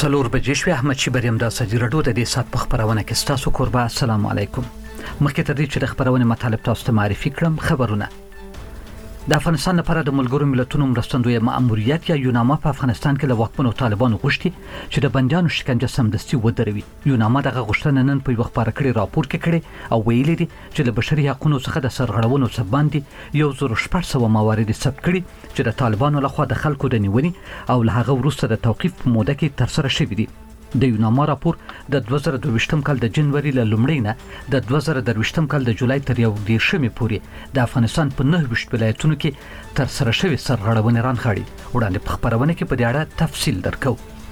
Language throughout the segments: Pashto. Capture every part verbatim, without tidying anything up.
څلور بجې شوې. احمد شیبر یم د ازادي راډیو د دې سات په خبرونه کې ستاسو کوربه. السلام علیکم. مخکې تر دې چې د خبرونه مطالب تاسو ته معرفي کړم، خبرونه د افغانستان لپاره د ملګرو ملتونو مرستندوی مأموریت یا یوناما په افغانستان کې د واکمنو طالبانو غوښتي چې د بندیانو شکنجه سمدستي ودروي. یوناما دغه غوښتنه نن په یو خبره کړي راپور کې کړي او ویلي دي چې د بشري حقوقو څخه د سرغړونو څخه باندې یو زر شپږ سوه موارد ثبت کړي چې د طالبانو لخوا د خلکو د نیونې او له هغه وروسته د توقيف په موده کې تر سره شوی دی. د یوناما راپور د دوه زره دوه کال د جنوري له لومړۍ نه د دوه زره درویشتم کال د جولای تر یو دیرشمې پورې د افغانستان په نه ویشت ولایتونو کې تر سره شوی سرغړونې رانغاړي. وړاندې په خبرونه کې په دې اړه تفصیل درکو.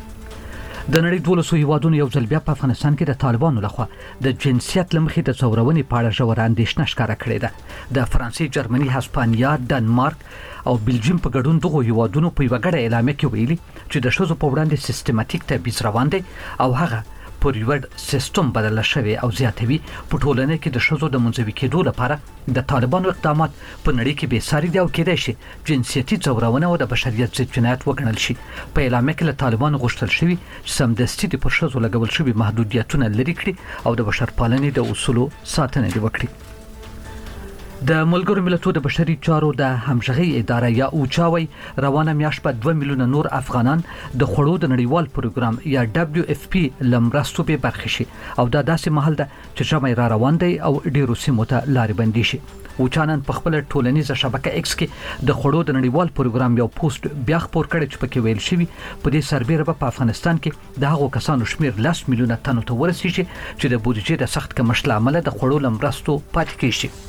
د نړۍ دولسو هیوادونو یو ځل بیا په افغانستان کې د طالبانو لخوا د جنسیت لمخې د څورونې په اړه ژوره اندېښنه ښکاره کړې ده. د فرانسې، جرمني، هسپانیا، ډنمارک او بلجیم په ګډون دغه هیوادونو په یو غړ اعلامیه کې ویلي چې د شذو په وړاندې سیستماتیک تبعیض روان دی او هغه پر یو سیستم بدل شوی او زیاتوي. په ټولنه کې د شذو د منځوي کېدو لپاره د طالبانو اقدامات په نړۍ کې به ساري دی او کېدای شي جنسيتي ځورونه او د بشریت ضد جنایت وګڼل شي. په اعلامیه کې له طالبانو غوښتل شوی چې سمدستي د پر شذو لګول شوی محدودیتونه لري کړي او د بشرپالنې د اصولو ساتنه دی وکړي. د ملګرو ملتونو د بشري چارو د همغږي اداره یا اوچاوي روانه میاشت په دوه میلیونه نور افغانان د خړو د نړیوال پروګرام یا دبليو اف پی لمرستو به برخه شي او دا داسې محل ده چې جمع را روان دی او ډیرو سیمو ته لارې بندي شي. اوچانن په خپل ټولنیزه شبکه ایکس کې د خړو د نړیوال پروګرام یو پوسټ بیا خبر کړی چې پکې ویل شوی په دې سربېره په افغانستان کې د هغو کسانو شمیر لس میلیونه تنو ته ورسیږي چې د بودیجې د سخت کمښت لامل د خړو لمرستو پاتې کیږي.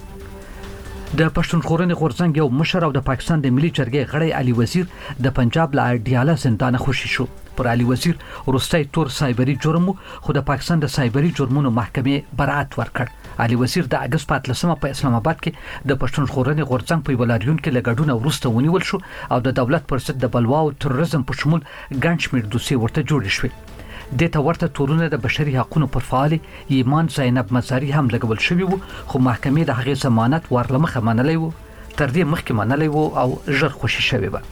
د پښتونخوا غورځنګ یو مشر او د پاکستان د ملي جرګې غړی علي وزیر د پنجاب له اډیاله زندان خوشي شو. پر علي وزیر وروستي تور سایبری جرم خو د پاکستان د سایبری جرمونو محکمې برائت ورکړ. علي وزیر د اگست په اتلسمه په اسلام آباد کې د پښتونخوا غورځنګ په ولایتونو کې لګډونه ورسته ونیول شو او د دولت پر ضد د بلوا او تروریزم په شمول ګڼ شمېر دوسیې ورته جوړې شوې. د تورته تورونه د بشري حقوقو پر فعال ایمان زینب مزاری هم لګول شوی وو خو محکمې د هغې ضمانت ورلمخه منلې وو تر دې مخکې منلې وو او ژر خوشي شوی و.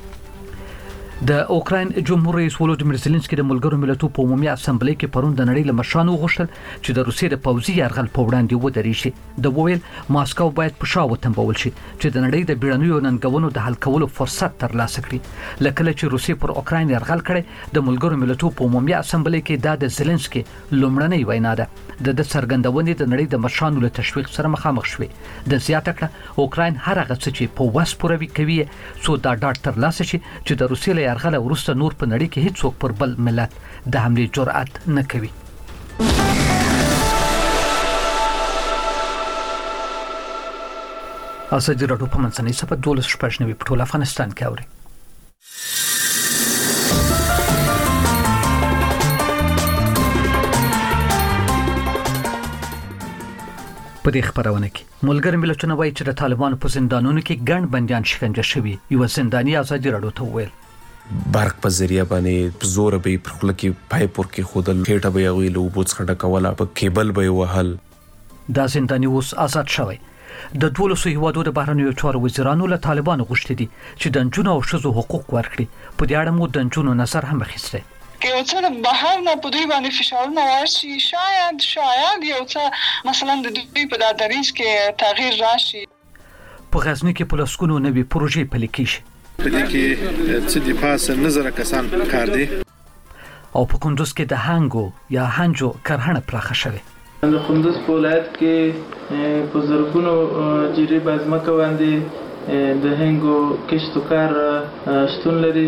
د اوکراین جمهور رئیس ولودیمیر زيلنسکي د ملګرو ملتونو په عمومي اسامبلې کې پرون د نړۍ له مشرانو غوښتل چې د روسیې د پوځي یرغل په وړاندې ودرې شي. د وویل ماسکو باید په شا وتمبول شي چې د نړۍ د بیړنیو ننګونو د حل کولو فرصت ترلاسه کړي. لکه چې روسیې پر اوکراین یرغل کړي د ملګرو ملتونو په عمومي اسامبلې کې دا د زيلنسکي لومړنۍ وینا ده. د د سرګندونې د نړۍ د مشرانو له تشویق سره مخامخ شوي. د زیاته کړه اوکراین هر هغه څه چې په وس پوروي کوي سو دا ډاټ ترلاسه شي چې د روسیې له یرغل وروسته نور په نړۍ کې هیڅ څوک پر بل ملت د حمله جرأت نه کوي. ازادي راډیو په منځنۍ صفحه دولس شپږ نوي په ټول افغانستان کې اوري. په دې خبرونه کې ملګر ملتونه وایي چې د طالبانو په زندانونو کې ګڼ بنديان شکنجه شوي. یو زنداني ازادي راډیو ته وویل برق په ذریعہ باندې زور به پر خپل کې پایپ ورکې خودل کېټه به یوي له وبوت څخه ډکوله په کیبل به وهل. دا زنداني اوس آزاد شوی. د دولسو هیوادو د بهرنیو چارو وزیرانو له طالبانو غوښتي دي چې د نجونو او ښځو حقوق ورکړي. په دې اړه مو د نجونو نظر هم اخیسته. یو څه د بهر نه په دوی باندې فشارونه ورشي، شاید شاید یو څه مثلا د دوی په دریځ کې تغییر راشي. په غزنی کې په لسګونو نوې پروژې پلي کیږي. په دې کې څه د پاسه نظر کسان کار دي او په کندوز کې د هانګو یا هانجو کرهڼه پراخه شوه. د کندوز په ولایت کې په زرګونو جری بازمکه باندې د هانګو کښت کار شتون لري.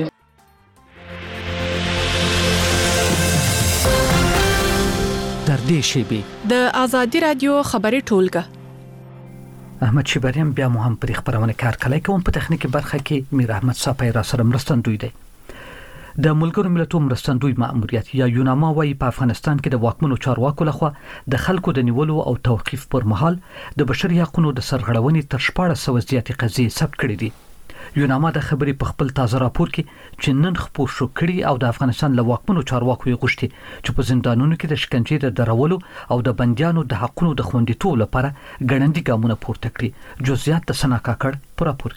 در دې شیبي د ازادي رادیو خبري ټولګه احمد شیبریم بیا مو هم پر خبرونه کار کوي کوم په تخنیکی برخه کې میر احمد صافی را سره مرستندوی دی. د ملګرو ملتونو مرستندوی مأموریت یا یوناما وايي په افغانستان کې د واکمنو چارواکو لخوا د خلکو د نیولو او توقيف پر مهال د بشري حقوقو د سرغړونې تر شپږ سوه زیاتې قضیې ثبت کړې دي. یوناما د خبرې په خپل تازه راپور کې چې نن خبر شو کړي او د افغانستان له واکمنو چارواکو یې غوښتي چې په زندانونو کې د شکنجې د درولو او د بنديانو د حقوقو د خوندیتوب لپاره ګڼندي ګامونه پورته کړي. جزئیات د سنا کاکړ په راپور کې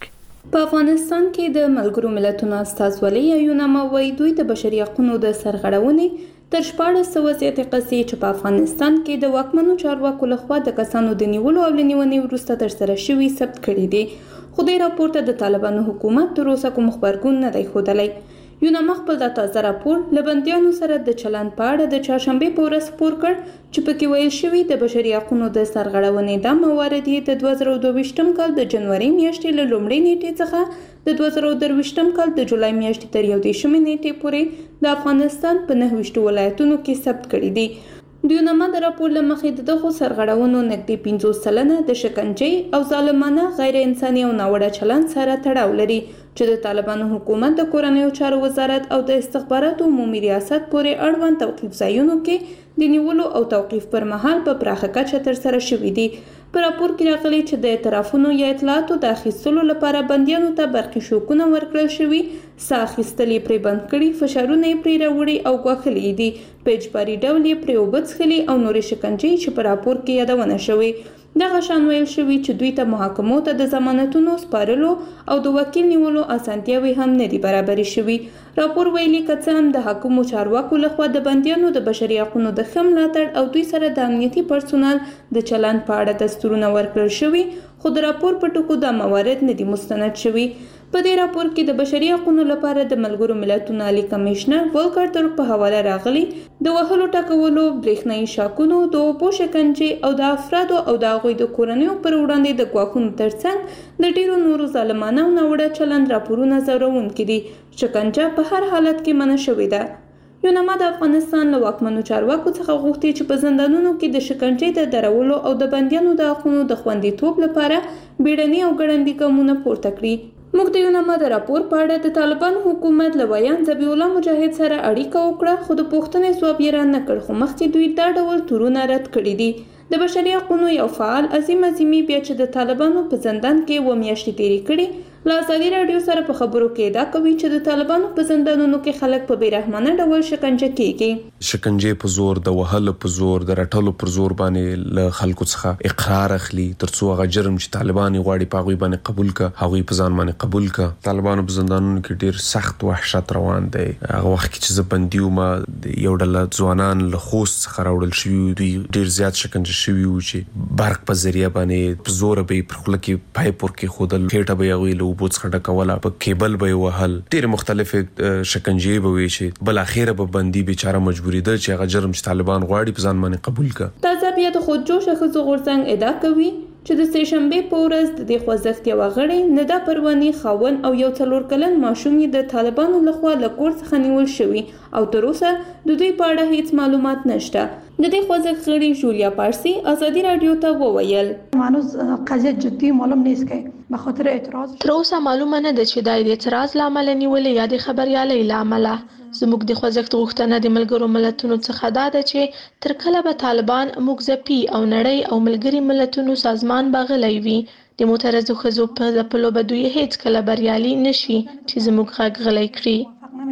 په افغانستان کې د ملګرو ملتونو استازولۍ یوناما وايي دوی د بشري حقوقو د سرغړونې تر شپاړس سوه زیاتې قضیې چې په افغانستان کې د واکمنو چارواکو لخوا د کسانو د نیولو او لنیونې وروسته ترسره شوي ثبت کړي دي، خو دې راپور ته د طالبانو حکومت تر اوسه کوم خبرګون نه دی ښودلی. یوناما خپل د تازه راپور له بندیانو سره د چلند په اړه د چهارشنبې په ورځ خپور کړ چې پکې ویل شوي د بشري حقوقو د سرغړونې دا موارد یې د دوه زره دوه ویشتم کال د جنوري میاشتې له لومړۍ نیټې څخه د دوه زره درویشتم کال د جولای میاشتې تر یو دېرشمې نیټې پورې د افغانستان په نهه ویشتو ولایتونو کې ثبت کړي دي. د یوناما د راپور له مخې د دغو سرغړونو نږدې پنځوس سلنه د شکنجې او ظالمانه غیر انساني او ناوړه چلند سره تړاو لري چې د طالبانو حکومت د کورنیو چارو وزارت او د استخباراتو عمومي ریاست پورې اړوند توقیف ځایونو کې د نیولو او توقیف پر مهال په پراخه کچه ترسره شوي دي. په راپور کې راغلي چې د اعترافونو یا اطلاعاتو د اخیستلو لپاره بندیانو ته برقي شوکونه ورکړل شوي، ساه اخیستل یې پرې بند کړي، فشارونه یې پرې راوړي او ګواښلي دي، په اجباري ډول یې پرې اوبه څښلي او نورې شکنجې چې په راپور کې یادونه شوې. دغه شان ویل شوي چې دوی ته محاکمو ته د ضمانتونو سپارلو او د وکیل نیولو اسانتیاوې هم نه دي برابرې شوي. راپور ویلي که څه هم د حاکمو چارواکو لخوا د بندیانو د بشري حقوقو د ښه ملاتړ او دوی سره د امنیتي پرسونل د چلند په اړه دستورونه ورکړل شوي، خو د راپور په ټکو دا موارد نه دي مستند شوي. په دې راپور کې د بشري حقوقو لپاره د ملګرو ملتونو عالی کمشنر ولکر ترک په حواله راغلي د وهلو ټکولو، برېښنایي شاکونو، د اوبو شکنجې او د افرادو او د هغوی د کورنیو پر وړاندې د ګواښونو ترڅنګ د ډیرو نورو ظالمانه او ناوړه چلند راپورونه ځورونکي دي. شکنجه په هر حالت کې منع شوې ده. یوناما د افغانستان له واکمنو چارواکو څخه غوښتي چې په زندانونو کې د شکنجې د درولو او د بندیانو د حقونو د خوندیتوب لپاره بیړني او ګړندي ګامونه پورته کړي. موږ د یوناما د راپور په اړه د طالبانو حکومت له ویان ذبیح الله مجاهد سره اړیکه وکړه، خو د پوښتنې ځواب یې رانه کړ، خو مخکې دوی دا ډول تورونه رد کړي دي. د بشري حقوقو یو فعال عظیم عظیمي بیا چې د طالبانو په زندان کې اووه میاشتې تېرې کړي له ازادي راډیو سره په خبرو کې ادعا کوي چې د طالبانو په زندانونو کې خلک په بېرحمانه ډول شکنجه کیږي. شکنجې په زور، د وهلو په زور، د رټلو پر زور باندې له خلکو څخه اقرار اخلي ترڅو هغه جرم چې طالبان غواړي په هغوی باندې قبول کړه هغوی په ځان باندې قبول کړه. طالبانو په زندانونو کې ډیر سخت وحشت روان دی. هغه وخت کې چې زه بندي وم یو ډله ځوانان له خوست څخه راوړل شوي، دوی ډیر زیات شکنجه شوي وو چې برق په ذریعه باندې په زور به یې پر خوله کې پایپ ورکېښودل، خېټه به یې هغوی له اوبو څخه ډکوله، په کیبل به یې وهل، ډېرې مختلفې شکنجې به وې چې بالاخره به بندي بیچاره مجبورېده چې هغه جرم چې طالبان غواړي په ځان باندې قبول کړه. تازه بیا د خودجوشه ښځو غورځنګ ادعا کوي چې د سې شنبې په ورځ د دې خوځښت یوه غړې ندا پرواني خاوند او یو څلور کلن ماشوم یې د طالبانو لخوا له کور څخه نیول شوي او تر اوسه د دوی په اړه هیڅ معلومات نشته. د دې خوځښت غړي جولیا پارسی ازادي راډیو ته وویل هنوز قضیه جدی معلوم نیست که به خاطر اعتراض تر اوسه معلومه نه ده چې دا د اعتراض له امله نیولې یا د خبریالۍ له امله. زموږ د خوځښت غوښتنه د ملګرو ملتونو څخه دا ده چې تر کله به طالبان موږ ځپي او نړۍ او ملګري ملتونو سازمان به غلی وي. د معترضو ښځو په ځپلو به دوی هیڅ کله بریالي نشي چې زموږ غږ غلی کړي.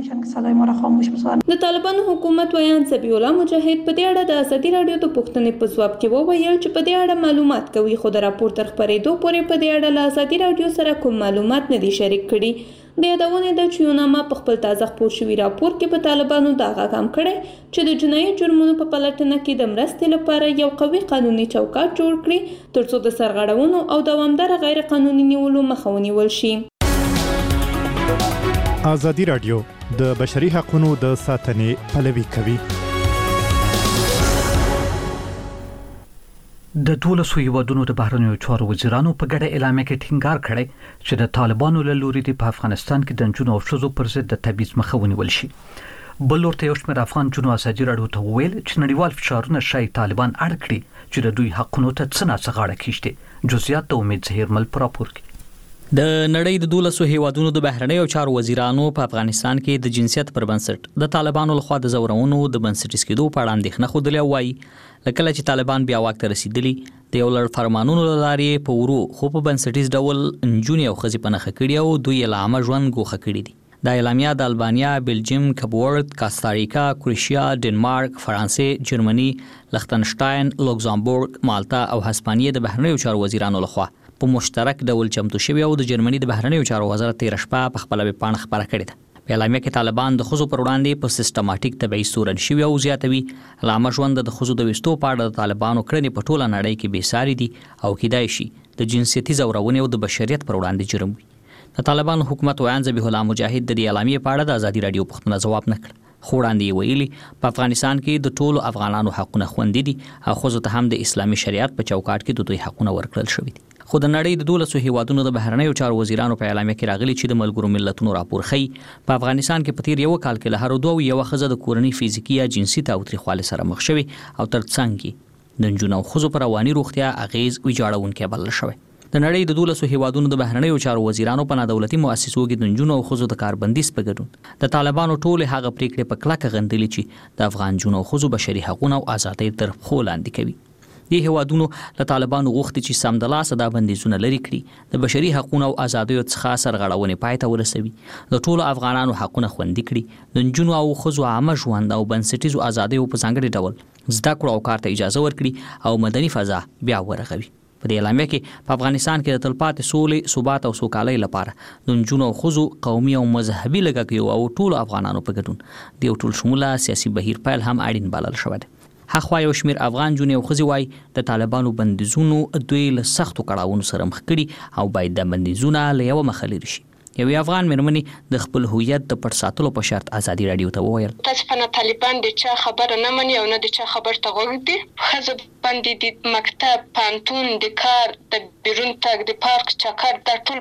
د طالبانو حکومت ویان ذبیح الله مجاهد په دې اړه د ازادي راډیو د پوښتنې په ځواب کې وویل چې په دې اړه معلومات کوي، خو د راپور تر خپرېدو پورې په دې اړه له ازادي راډیو سره کوم معلومات نه دي شریک کړي. د یادونې ده چې یوناما په خپل تازه خپور شوي راپور کې په طالبانو دا غږ هم کړی چې د جنایي جرمونو په پلټنه کې د مرستې لپاره یو قوي قانوني چوکاټ جوړ کړي ترڅو د سرغړونو او دوامداره غیر قانوني نیولو مخه ونیول شي. ازادي راډیو د بشري حقوقو د ساتنې پلوي کوي. د دولسو هیوادونو د بهرنیو چارو وزیرانو په ګډه اعلامیه کې ټینګار کړی چې د طالبانو له لوري په افغانستان کې د نجونو او ښځو پر ضد د تبعیض مخه ونیول شي. بل ورته یو شمېر افغان نجونو ازادي راډیو ته وویل چې نړیوال فشارونه ښایي طالبان اړ کړي چې د دوی حقونو ته څه ناڅه غاړه کېږدي. جزئیات د امید زهیرمل په راپور کې. د نړۍ د دولسو هیوادونو د بهرنیو چارو وزیرانو په افغانستان کې د جنسیت پر بنسټ د طالبانو لخوا د زورونو د بنسټیز کېدو په اړه اندېښنه ښودلې وایي لکه چې طالبان بیا واک ته رسیدلی د یو لړ فرمانونو له لارې په ورو خو په بنسټیز ډول نجونې او ښځې په نښه کړي او دوی یې له عامه ژوند ګوښه کړي دي. دا اعلامیه د البانیا، بلجیم، کپورد، کاستاریکا، کروشیا، ډنمارک، فرانسې، جرمني، لختنشټاین، لوکزامبورګ، مالټا او هسپانیې د بهرنیو چارو وزیرانو لخوا په مشترک ډول چمتو شوی او د جرمني د بهرنیو چارو وزارت تیر شپه په خپل ویبپاڼه خبره کړې ده. په اعلامیه کې طالبان د ښځو پر وړاندې په سیستماتیک تبعیض تورن شوي او زیاتوي. علامه ژوند د ښځو د ویستو په اړه د طالبانو کړنې په ټوله نړۍ کې بېساري دي او کیدای شي د جنسیتي ځورونې او د بشریت پر وړاندې جرم وي. د طالبانو حکومت ویان ذبیح الله مجاهد د دې اعلامیې په اړه د ازادي راډیو پوښتنه ځواب نه کړ. خو وړاندې یې ویلي په افغانستان کې د ټولو افغانانو حقونه خوندي دي او ښځو ته هم د اسلامي شریعت په چوکاټ کې د دوی حقونه ورکړل شوي دي. خو د نړۍ د دولسو هیوادونو د بهرنیو چارو وزیرانو په اعلامیه کې راغلي چې د ملګرو ملتونو راپور ښیي په افغانستان کې په تیر یو کال کې له هر دوه یوه ښځه د کورنۍ فزیکي یا جنسي تاوتریخوالي سره مخ شوي او تر څنګ کې د نجونو او ښځو پر رواني روغتیا اغیز ویجاړونکی بلل شوی. د نړۍ د دولسو هیوادونو د بهرنیو چارو وزیرانو په نادولتي مؤسسو کې د نجونو او ښځو د کاربندیز په ګډون د طالبانو ټولې هغه پریکړې په کلکه غندلې چې د افغان نجونو او ښځو بشري حقونه او ازادۍ تر پښو لاندې کوي. دې هیوادونو له طالبانو غوښتي چې سمدلاسه دا بندیزونه لرې کړي، د بشري حقونو او ازادیو څخه سرغړونې پای ته ورسوي، د ټولو افغانانو حقونه خوندي کړي، د نجونو او ښځو عامه ژوند او بنسټیزو ازادیو په ځانګړي ډول زده کړو او کار ته اجازه ورکړي او مدني فضا بیا ورغوي. په دې اعلامیه کې په افغانستان کې د تلپاتې سولې، ثبات او سوکالۍ لپاره د نجونو او ښځو قومي او مذهبي لږکیو او ټولو افغانانو په ګډون د یو ټول شموله سیاسي بهیر پیل هم اړین بلل شوی دی. هخوا یو شمیر افغان جونې او ښځې وایي د طالبانو بندیزونو دوی له سختو کړاوونو سره مخ کړي او باید د بندیزونه له یوه مخه لرې شي. یوې افغان مېرمنې د خپل هویت د پټ ساتلو په شرط ازادي راډیو ته وویل: تاسو په طالبان د چا خبره نه مني او نه د چا خبر ته غوږ دي. ښځه باندې د مکتب، پانتون، د کار، د بیرون تګ، د پارک چکر دا ټول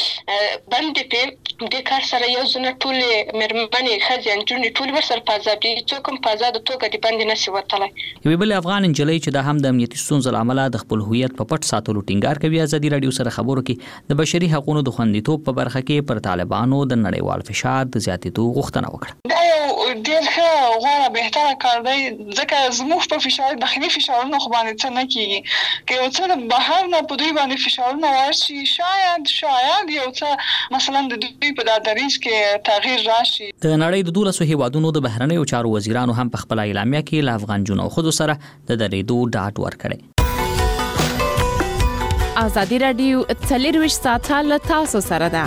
بند دي. د کار سره یو ځنه ټول مېرمنې، ښځې، نجونې ټول ورسره په ازادي څوک هم په ازاده توګه د باندې نشي وتلی. یوې بلې افغان نجلۍ چې دا هم د امنیتي ستونزو له امله د خپل هویت په پټ ساتلو ټینګار کوي ازادي راډیو سره خبرو کې د بشري حقوقو د خوندیتوب په برخه کې پر طالبانو د نړیوال فشار د زیاتېدو غوښتنه وکړه. دا یو ډېر ښه غوره بهتره کار دی، ځکه زموږ په فشار داخلي فشارونه خو باندې څه نه کېږي. که یو څه د بهر نه په دوی باندې فشارونه ورشي، شاید شاید یو څه مثلا د دوی په دا دریځ کې تغییر راشي. د نړۍ د دولسو هیوادونو د بهرنیو چارو وزیرانو هم په خپل اعلامیه کې له افغان جنو خود سره د درېدو ډاډ ورکړی. ازادي راډیو څلرویشت ساعته له تاسو سره ده.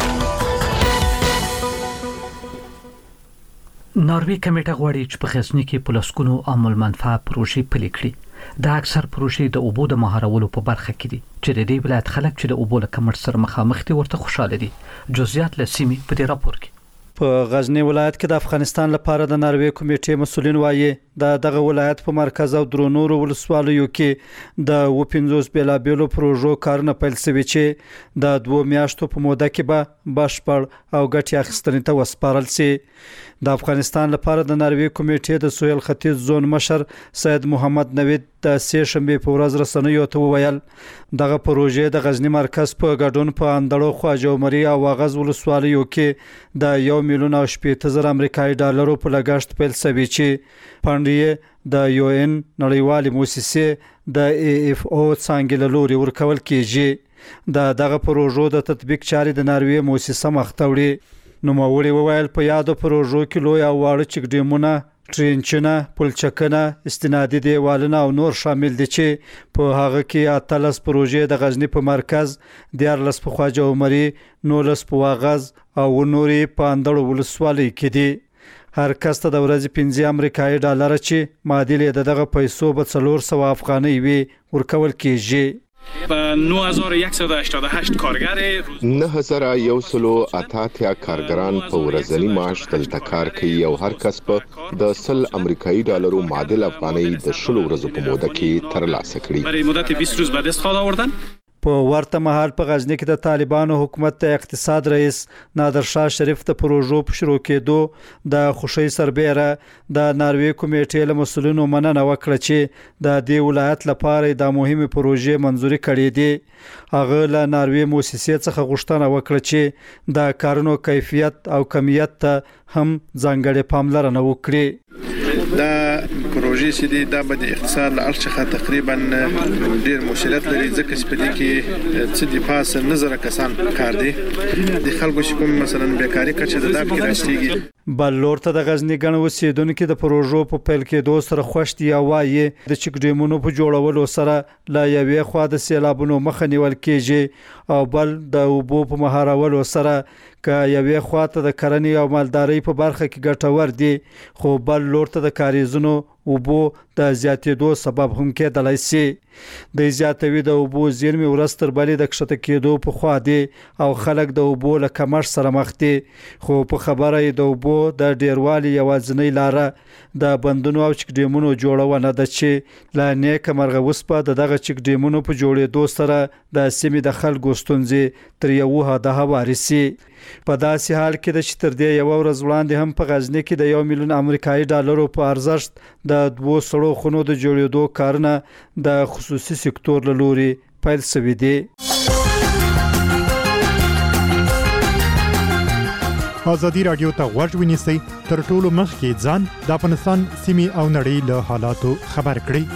ناروی کمیټه غواړي چې په غزنی کې په لسګونو عامل منفعه پروژې پلي کړي. دا اکثر پروژې د اوبو د مهارولو په برخه کې دي چې د دې ولایت خلک چې د اوبو له کمښت سره مخامخ دي ورته خوشاله دي. جزئیات له سیمې په دې راپور کې. په غزنی ولایت کې د افغانستان لپاره د ناروی کمیټې مسولین وایي د دغه ولایت په مرکز او درو نورو ولسوالیو کې د و پنځوس بیلابیلو پروژو کارونه پیل شوي چې د دوه میاشتو په موده کې به بشپړ او ګټې اخیستنې ته وسپارل شي. د افغانستان لپاره د ناروی کمیټې د سویل ختیځ زون مشر سید محمد نوید د سې شنبې په ورځ رسنیو ته وویل دغه پروژې د غزنی مرکز په ګډون په اندړو، خواجو مري او واغز ولسوالیو کې د یو میلیون او شپږ زره امریکایي ډالرو په لګښت پیل شوي چې پاندې د یو ان نړیوالې موسسې د ای اف او څنګه له لوري ورکول کیږي. د دغه پروژو د تطبیق چارې د ناروی موسسه مخ ته وړي. نو موري وویل په یادو پروژو کې لوی او واړه چک ډیمونه، ټرینچونه، پلچکونه، استنادي دیوالونه او نور شامل دي چې په هغه کې اتلس پروژې د غزنی په مرکز، دیارلس په خواجه عمري، نولس په واغز او نوري په اندړو ولسوالۍ کې دي. هر کس ته د ورځې پنځه امریکایي ډالر چې معادل د دغه پیسو په څلور سوه افغانۍ وي ورکول کیږي. نه هزار و صد و هشتاد و هشت کارگر نه هزار و صد و اتیا کارګران په ورځنی معاش دلته کار کوي او هر کس په د سل امریکایي ډالرو معادل افغانۍ د شلو ورځو په موده کې ترلاسه کړي. برای مدت بیست روز بعد استفاده آوردن. په ورته مهال په غزنی کې د طالبانو حکومت د اقتصاد رئیس نادر شاه شریف د پروژو په شروع کېدو د خوشی سربېره د ناروی کمیټې له مسولینو مننه وکړه چې د دې ولایت لپاره د مهمه پروژې منځوري کړې دي. هغه له ناروی موسسې څخه غوښتنه وکړه چې د کارونو کیفیت او کمیت ته هم ځانګړې پاملرنه وکړي. دا پروژې چې دي دا به د اقتصاد له اړخ څخه تقریبا ډیر مسؤلیت لري ځکه چې په دې کې څه د پاسه نظر کسان کار دي د خلکو چې کوم مثلا بیکاری کچه د داب کې راستيږي. بل لور ته د غزنی ګڼ اوسیدونکو د پروژو په پیل کې دوه سره خوشتي یا وایي د چک ډیمونو په جوړولو سره لا یوې خوا د سیلابونو مخه نیول کېږي او بل د اوبو په مهارولو سره که یوې خوا ته د کرنې او مالدارۍ په برخه کې ګټور دي خو بل لور ته د کاریزونو اوبو د زیاتېدو سبب هم کېدلای شي. د زیاتوي د اوبو زیرمې ورستر بلې د کښته کېدو په خوا دي او خلک د اوبو له کمښت سره مخ دي خو په خبره د اوبو د ډیروالي یوازینۍ لاره د بندونو او چک ډیمونو جوړونه ده چې لا نیکه مرغه وسپه دغه چک ډیمونو په جوړېدو سره د سیمې د خلکو ستونزې تر یو حده هواري شي. په داسې حال کې د چې تر دې یو ورځ وړاندې هم په غزنی کې د یو میلیون امریکایي ډالرو په ارزښت د دوه سړو خونو د جوړېدو کارونه د خصوصي سکتور له لوري پیل شوي دي. ازادي راډیو ته غوږ ونیسئ تر ټولو مخکې ځان د افغانستان سیمې او نړۍ له حالاتو خبر کړئ.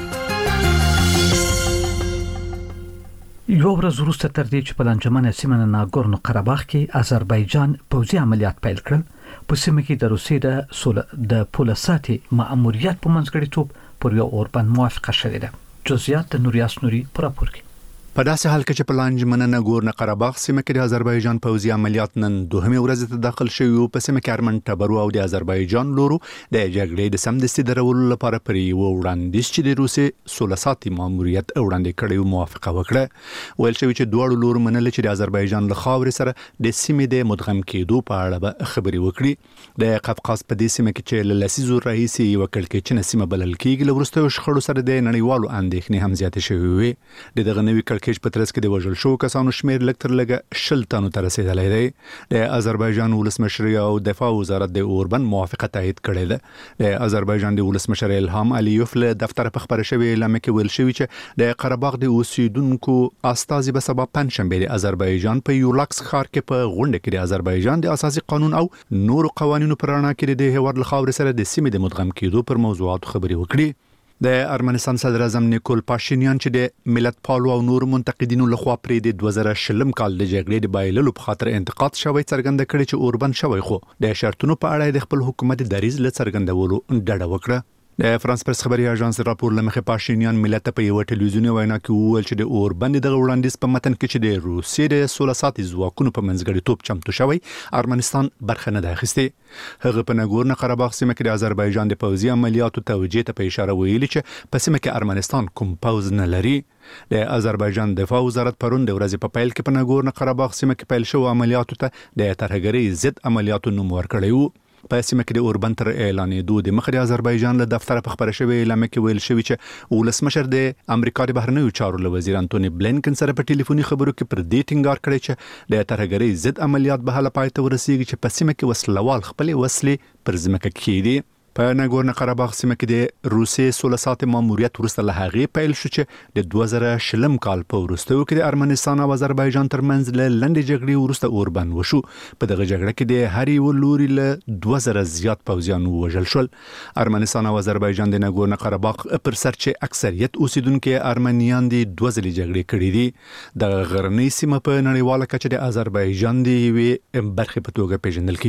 یو ورځ وروسته تر دې چې په لانجمنه سیمه ناګورنو قرهباغ کې آذربایجان پوځي عملیات پیل کړل په سیمه کې د روسیې د سول د پولساتي مأموریت په منځګړیتوب پر یو اوربند موافقه شوې ده. جزئیات د نوریاس نوري پر راپور کې. په داسې حال کې چې په لانجمنه ناګورنو قرهباغ سیمه کې د آذربایجان پوځي عملیات نن دوهمه ورځ ته داخل شوی او په سیمه کې ارمن ټبرو او د آذربایجان لورو د جګړې د سمدستي درولو لپاره پر یو وړاندیز چې د روسي سولساتي ماموریت وړاندې کړي موافقه وکړه. ویل شوی چې دوه لورو منل چې د آذربایجان له خاورې سره د سیمې د مدغم کېدو په اړه به خبري وکړي. د قفقاز په دې سیمه کې چې لسیزو رئیس یو کلکچنه سیمه بلل کېږي له ورسته شخړو سره د نړیوالو اندېښنې هم زیاتې شوې وي. دغه نوې کلکچ په ترڅ کې د وژل شو کسانو شمیر لکتر لګه شل تنو ته رسیدلی دی. د آذربایجان ولسمشر او دفاع وزارت د اوربند موافقه تایید کړې ده. د آذربایجان د ولسمشر الهام الیوف له دفتر په خبره شوی اعلان کې ویل شوی چې د قرهباغ د اوسیدونکو استازي به سبا پنځشنبه د آذربایجان په یولاکس ښار کې په غونډه کې د آذربایجان د اساسي قانون او نورو قوانینو پر اړه کې د هیواد له خاورې سره د سیمې د مدغم کېدو پر موضوعات خبري وکړي. د ارمنستان صدر اعظم نیکول پاشینیان چې د ملت پالو او نور منتقدینو لخوا پرې د دوه زره شلم کال د جګړې د بایللو په خاطر انتقاد شوی څرګنده کړي چې اوربند شوی خو د شرطونو په اړه د خپل حکومت دریځ له څرګندولو ډډه وکړه. د فرانس پرس خبري اژانس راپور لمخه پاشینیان ملت په یو ټلویزیوني وینا کې وویل چې د اوربند د وړاندیز په متن کې چې د روسیې د سولساتي ځواکونو په منځګړیتوب چمتو شوی ارمنستان برخه نه ده اخیستې. هغه په ناګورنو قرهباغ سیمه کې د آذربایجان د پوځي عملیاتو توجیه ته په اشاره ویلي چې په سیمه کې ارمنستان کوم پوځ نه لري. د آذربایجان دفاع وزارت پرون د ورځې په پیل کې په ناګورنو قرهباغ سیمه کې پیل شو عملیاتو ته د ترهګرۍ ضد عملیاتو نوم ورکړی وو. په سیمه کې د اوربند تر اعلانېدو د مخ د آذربایجان له دفتر په خبره شوی اعلان کې ویل شوی چې ولسمشر د امریکا د بهرنیو چارو له وزیر انټونی بلینکن سره په ټلیفوني خبرو کې پر دې ټینګار کړی چې د ترهګرۍ ضد عملیات به هله پای ته ورسیږي چې په سیمه کې وسلوال خپل وسلې پر ځمکه کېږي. په ناګورنو قرهباغ سیمه کې د روسي سولساتي ماموریت ورسته له هغې پیل شو چې د دوه زره شلم کال په وروستیو کې د ارمنستان او آذربایجان ترمنځ له لنډې جګړې وروسته اوربند وشو. په دغه جګړه کې د هر یو لوري له دوه زره زیات پوځیان ووژل شول. ارمنستان او آذربایجان د ناګورنو قرهباغ پر سر چې اکثریت اوسیدونکو ارمنیان دي دوه ځلې جګړې کړې دي. د غرنۍ سیمه په نړیواله کچه د آذربایجان د یوې برخې په توګه پیژندل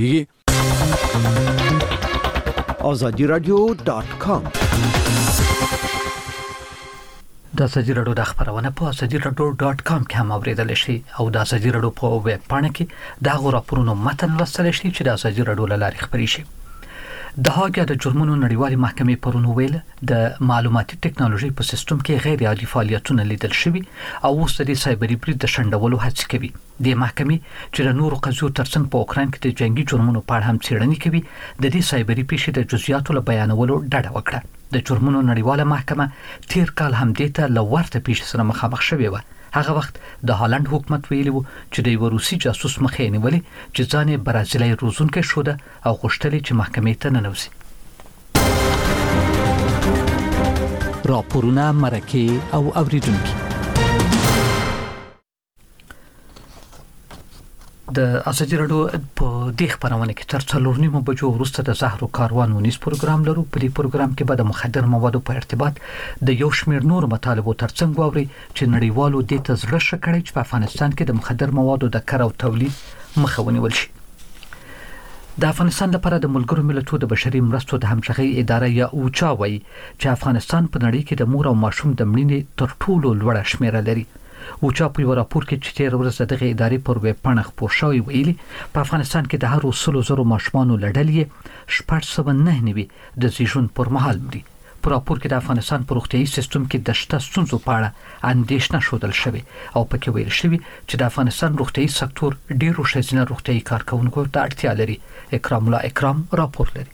کیږي. آزادی رادیو ډاٹ کام د آزادی رادیو د خبرونه په آزادی رادیو ډاٹ کام کې هم اوریدل شي او د آزادی رادیو په ویب پاڼه کې دا غوړپرونو متن لوستل شي چې د آزادی رادیو لاري خبري شي. د هاګ د جرمونو نړیوالې محکمې پرون ویل د معلوماتي ټکنالوژي په سیستم کې غیر عادي فعالیتونه لیدل شوي او اوس د سایبري برید د شندولو هڅه کوي. د محکمې چې د نورو قضیو ترڅنګ په اوکران کې د جنگي جرمونو په اړه هم څېړنې کوي د دې سایبري پیښې د جزئیاتو له بیانولو ډډه وکړه. د جرمونو نړیواله محکمه تیر کال هم دې ته له ورته پیښې سره مخامخ شوې وه. هغه وخت د هالند حکومت ویلي وو چې د یو روسي جاسوس مخې نیولې چې ځان یې برازیلي روزونکی شو ده او غوښتل چې محکمې ته ننوځي. راپورونه مرکه او اوریدونکي د آزادی رادیو په دې خبرونه کې تر څلور نیمو بجو وروسته د زهرو کاروان ونیس پروګرام لرو. په دې پروګرام کې به د مخدر موادو په ارتباط د یو شمېر نور مطالبو ترڅنګ واوري چې نړیوالو دې ته زړه ښه کړی چې په افغانستان کې د مخدر موادو د کار او تولید مخه ونیول شي. د افغانستان لپاره د ملګرو ملتونو د بشري مرستو د همغږي اداره یا اوچا وایي چې افغانستان په نړۍ کې د مور او ماشوم د مړینې تر ټولو لوړه شمیره لري. اوچا په یو راپور کې چې تیر ورځ دغه ادارې پر ویب پاڼه خپور شوی ویلي په افغانستان کې د هر سلو زرو ماشومانو لړلې شپږ سوه نه نوي د زیږون پر مهال مري. په راپور کې د افغانستان په روغتیايي سیستم کې د شته ستونزو په اړه اندېښنه ښودل شوې او پکې ویل شوی چې د افغانستان روغتیايي سکتور ډیرو ښځینه روغتیايي کارکونکو ته اړتیا لري. اکرام الله اکرام راپور لري.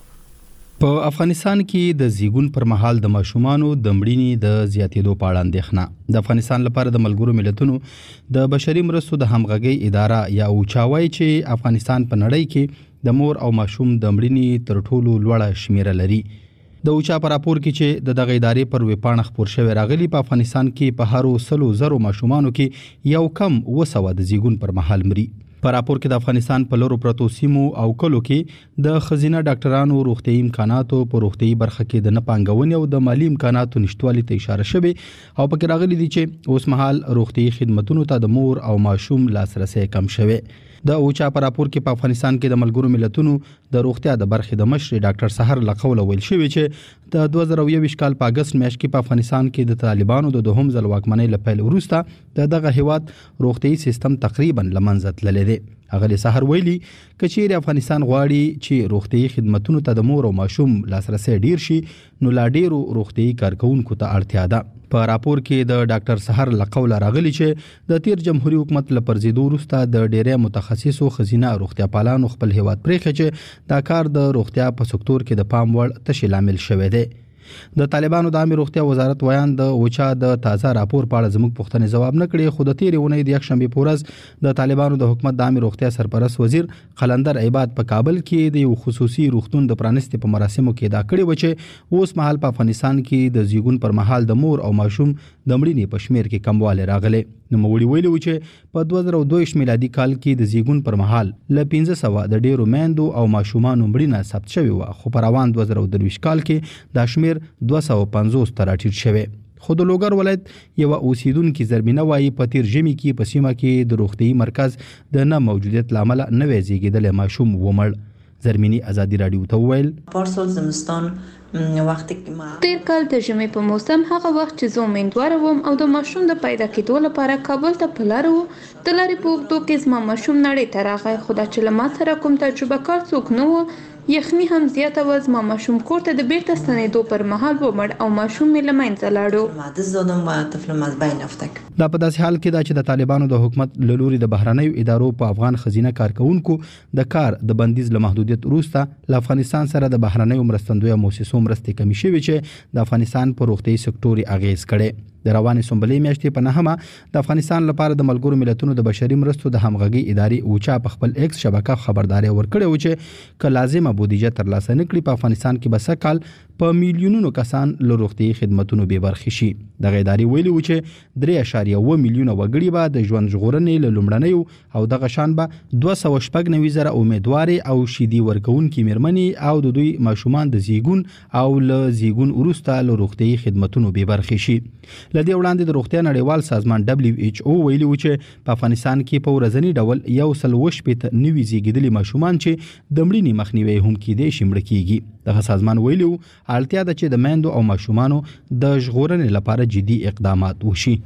په افغانستان کې د زیږون پر مهال د ماشومانو د مړینې د زیاتېدو په اړه اندېښنه. د افغانستان لپاره د ملګرو ملتونو د بشري مرستو د همغږي اداره یا اوچا وایي چې افغانستان په نړۍ کې د مور او ماشوم د مړینې تر ټولو لوړه شمیره لري. د اوچا په راپور کې چې د دغه ادارې پر ویب پاڼه خپور شوی راغلی په افغانستان کې په هر سلو زرو ماشومانو کې یو کم وسوه د زیږون پر مهال مري. په راپور کې د افغانستان په لورو پرتو سیمو او کلو کې د خزینه ډاکټرانو روغتيایي امکاناتو په روغتيایي برخه کې د نه پانګونې او د مالی امکاناتو نشټوالي ته اشاره شوی او پکې راغلي دي چې اوس مهال روغتيایي خدماتو ته د مور او ماشوم لاسرسي کم شوی. د اوچا په راپور کې په افغانستان کې د ملګرو ملتونو د روغتیا د برخې د مشر ډاکټر سحر لقول ویل شوی چې د دوه زره یوویشت کال په اگست میاشت کې په افغانستان کې د طالبانو د دوهم ځل واکمنۍ له پیل وروسته د دغه هیواد روغتیايي سیستم تقریبا لمنځه تللی دی. اغلی سحر ویلي کچیر افغانستان غواړي چې روغتیايي خدماتو ته د مور او ماشوم لاسرسي ډیر شي نو لا ډیرو روغتیايي کارکونکو ته اړتیا ده. په راپور کې د ډاکټر سحر لقول راغلی چې د تیر جمهوریت حکومت لپرزیدو وروسته د ډیری متخصصو خزینه روغتیا پالانو خپل هیواد پرېښه چې دا کار د روغتیا په سکتور کې د پام وړ تشې لامل شوی دی. د طالبانو د عامه روغتیا وزارت ویان د اوچا د تازه راپور په اړه زموږ پوښتنې جواب نه کړي. خو د تیرې اونۍ د یکشنبه په ورځ د طالبانو د حکومت د عامه روغتیا سرپرست وزیر قلندر عباد په کابل کې د یو خصوصي روغتون د پرانستې په مراسمو کې دا کړی و چې اوس مهال په افغانستان کې د زیږون پر مهال د مور او ماشوم د مړینې په شمیر کې کموالی راغلی. نو موږ ویلي و چې په دوه زره دوه ویشت میلادي کال کې د زیږون پر مهال ل پنځه سوه د ډیرو میندو او ماشومانو مړینه ثبت شوې و خو په روان دوه زره درویشت کال کې دا شمیر دوه سوه پنځوس ته راټیټ شوی. خو د لوګر ولایت یو اوسیدونکو زربینه وایي په تیر ژمي کې په سیمه کې د روغتيایي مرکز د نه موجودیت لامل نه وی زیږیدل ماشوم ومړ. زرمینی ازادي رادیو ته ویل پارسال زمستان وقتی که ما تیر کال د ژمي په موسم هغه وخت چې زه امیندواره وم او د ماشوم د پیدا کېدو لپاره کابل ته په لاره وم د لارې په اوږدو کې زما ماشوم نړۍ ته راغی خو دا چې له ما سره کوم تجربه کار څوک نه و یخني هم زیاته و زما ماشوم کور ته د بیرته ستنېدو پر مهال ومړ او ماشوم مې له منځه لاړو. مادز زادم و طفلم از بین افتک. دا په داسې حال کې دا چې د طالبانو د حکومت له لوري د بهرنیو ادارو په افغان خزینه کارکونکو د کار د بندیز له محدودیت وروسته له افغانستان سره د بهرنیو مرستندویه مؤسسو مرستې کمې شوې چې د افغانستان په روغتیايي سکتور اغیز کړي. د روانې سنبلې میاشتې په نهمه د افغانستان لپاره د ملګرو ملتونو د بشري مرستو د همغږي ادارې اوچا په خپل ایکس شبکه خبرداري ورکړې و چې ک لازمه بودیجه ترلاسه نکړي په افغانستان کې به سکهال په میلیونونو کسان له روغتيایي خدماتو بې برخې شي. دغه ادارې ویلي و چې درې اعشاریه اووه میلیونه وګړي به د ژوند ژغورنې له لومړنیو او دغه شان به دوه سوه شپږ نوي زره امیدوارې او شیدي ورکوونکې میرمنې او د دوی ماشومان د زیږون او له زیږون وروسته له روغتيایي خدماتو بې برخې شي. لدې وړاندې د روغتیا نړیوال سازمان دبليو ایچ او ویلي و چې په افغانستان کې په ورځنی ډول یو سل وشپېته نوي زیږیدلي ماشومان چې د مړینې مخنیوي هم کېدای شي مړه کیږي. دغه سازمان ویلي و اړتیا ده چې د میندو او ماشومانو د ژغورنې لپاره جدي اقدامات وشي.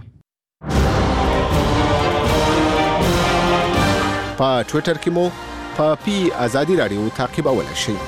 په ټوئیټر کې مو په پی ازادي رادیو تعقیبولای شئ.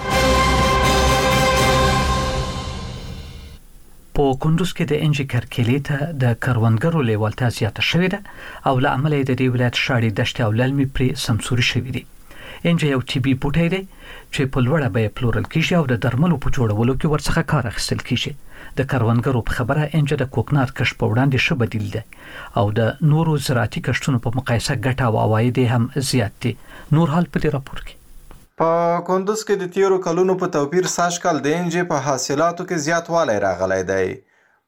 په کندوز کې د انجی کرکلې ته د کروندګرو لیوالتیا زیاته شوې ده او له امله د دې ولایت شاړې دشت او للمي پرې سمسوري شوې دي. انجی یو طبي بوټی دی چې په لوړه بیه پلورل کیږي او د درملو په جوړولو کې ورڅخه کار اخیستل کیږي. د کروندګرو په خبره انجی د کوکنار کښت په وړاندې ښه بدیل دی او د نورو زراعتي کښتونو په مقایسه ګټه او عواید هم زیات دي. نور حال په دې راپور کې په کندوز کې د تیرو کلونو په توپیر سږ کال د انجی په حاصلاتو کې زیاتوالی راغلی دی.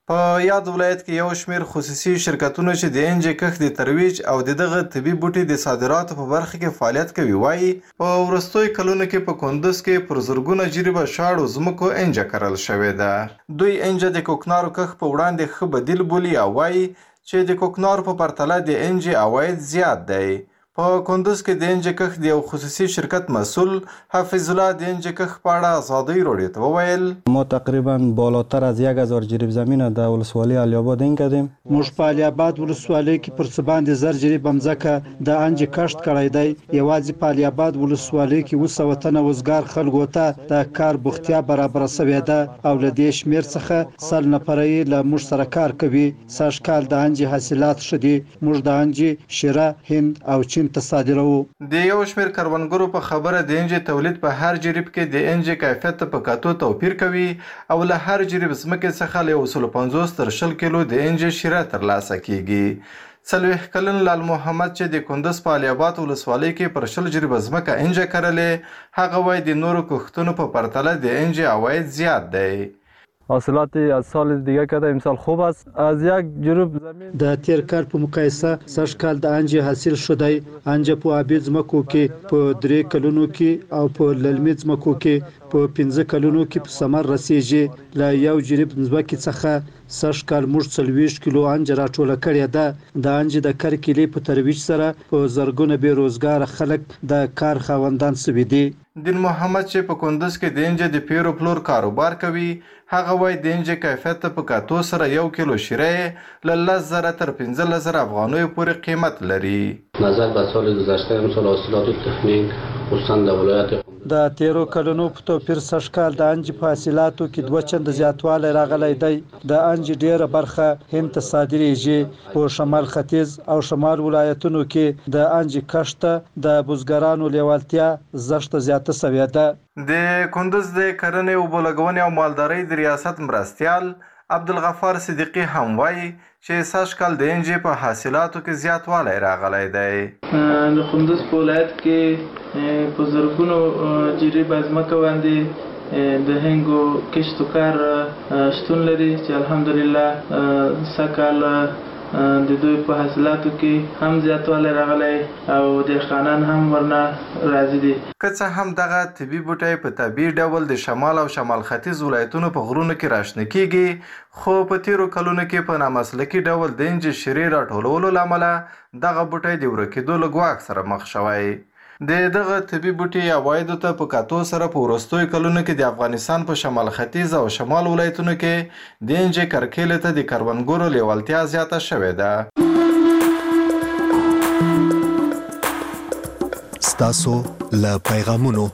په یاد ولایت کې یو شمېر خصوصي شرکتونه چې د انجې کښت د ترویج او د دغه طبي بوټي د صادراتو په برخه کې فعالیت کوي وایي په وروستیو کلونو کې په کندز کې پر زرګونه جریبه شاړو ځمکو انجه کرل شوې ده. دوی انجه د کوکنارو کښت په وړاندې ښه بدیل بولي او وایي چې د کوکنارو په پرتله د انجې عواید زیات دی. په کندز کې د انجې کښت د یو خصوصي شرکت مسئول حفیظ الله د انجې کښت په اړه ازادۍ راډیو ته وویل ما تقریبا بالاتر از یک هزار جریب زمین در ولسوالی علی آباد این کردیم. موږ په علی آباد ولسوالۍ کې پر څه باندې زر جریب ځمکه د انجې کښت کړی دی. یوازې په علی آباد ولسوالۍ کې اووه سوه تنه وزګار خلکو ته د کار بوختیا برابره شوې ده او له دې شمېر څخه سل نفره یې له موږ سره کار کوي. سږ کال د انجې حاصلات ښه دي. موږ د انجې شیره، هند او چین تصادرو. د یو شمېر کروندګرو په خبره د انجې تولید په هر جریب کې د انجې کیفیت ته په کتو توپیر کوي او له هر جریب ځمکې څخه له یو سل پنځوس تر شل کیلو د انجې شیره ترلاسه کیږي. څلوېښت کلن لال محمد چې د کندز په علی آباد ولسوالۍ کې پر شل جریبه ځمکه انجه کرلې، هغه وایي د نورو کښتونو په پرتله د انجې عواید زیات دی. حاصلات از سال دیگه کرده امسال خوب است. از یک جریب زمین د تیر کال په مقایسه سږ کال د انجې حاصل شدی. انجه په آبي ځمکو کې په درې کلونو کې او په للمي ځمکو کې په پنځه کلونو کې په ثمر رسیږي. له یو جریب ځمکې څخه سږ کال موږ څلوېښت کیلو انجه راټوله کړې ده. د انجې د کرکیلې په ترویج سره په زرګونه بې روزګاره خلک د کار خاوندان شوي دي. دین محمد چې په کندز کې د انجې د پیرو پلور کاروبار کوي، هغه وایي د انجې کیفیت ته په کتو سره یو کیلو شیره له لس زره تر پنځلس زره افغانیو پورې قیمت لري. نظر به سال گذشته امسال حاصلات تخمین خصوصا در ولایت د تیرو کلونو په توپیر سږ کال د انجې په حاصلاتو کې دوه چنده زیاتوالی راغلی دی. د انجې ډیره برخه هند ته صادریږي. په شمال ختیځ او شمال ولایتونو کې د انجې کښت ته د بزګرانو لیوالتیا زښته زیاته سوې ده. د کندز د کرنې، اوبو لګونې او مالدارۍ د ریاست مرستیال عبدالغفار صدیقي هم وایي چې سږ کال د انجې په حاصلاتو کې زیاتوالی راغلی دی. د کندز په ولایت کې په زرګونو جریبه ځمکه باندې د هنګو کښت و کار شتون لري چې الحمدلله سږکال د دوی په حاصلاتو کې هم زیاتوالی راغلی او دهقانان هم ورنه راضي دي. که څه هم دغه طبي بوټی په طبیعي ډول د شمال او شمال ختیځ ولایتونو په غرونو کې راشنه کیږي، خو په تیرو کلونو کې په نامسلکي ډول د انجې شیرې راټولولو له امله دغه بوټی د ورکېدو له ګواښ سره مخ شوی. د دغه طبي بوټي عوایدو ته په کتو سره په وروستیو کلونو کې د افغانستان په شمال ختیځ او شمال ولایتونو کې د انجې کرکیلې ته د کروندګرو لیوالتیا زیاته شوې ده. ستاسو له پیغامونو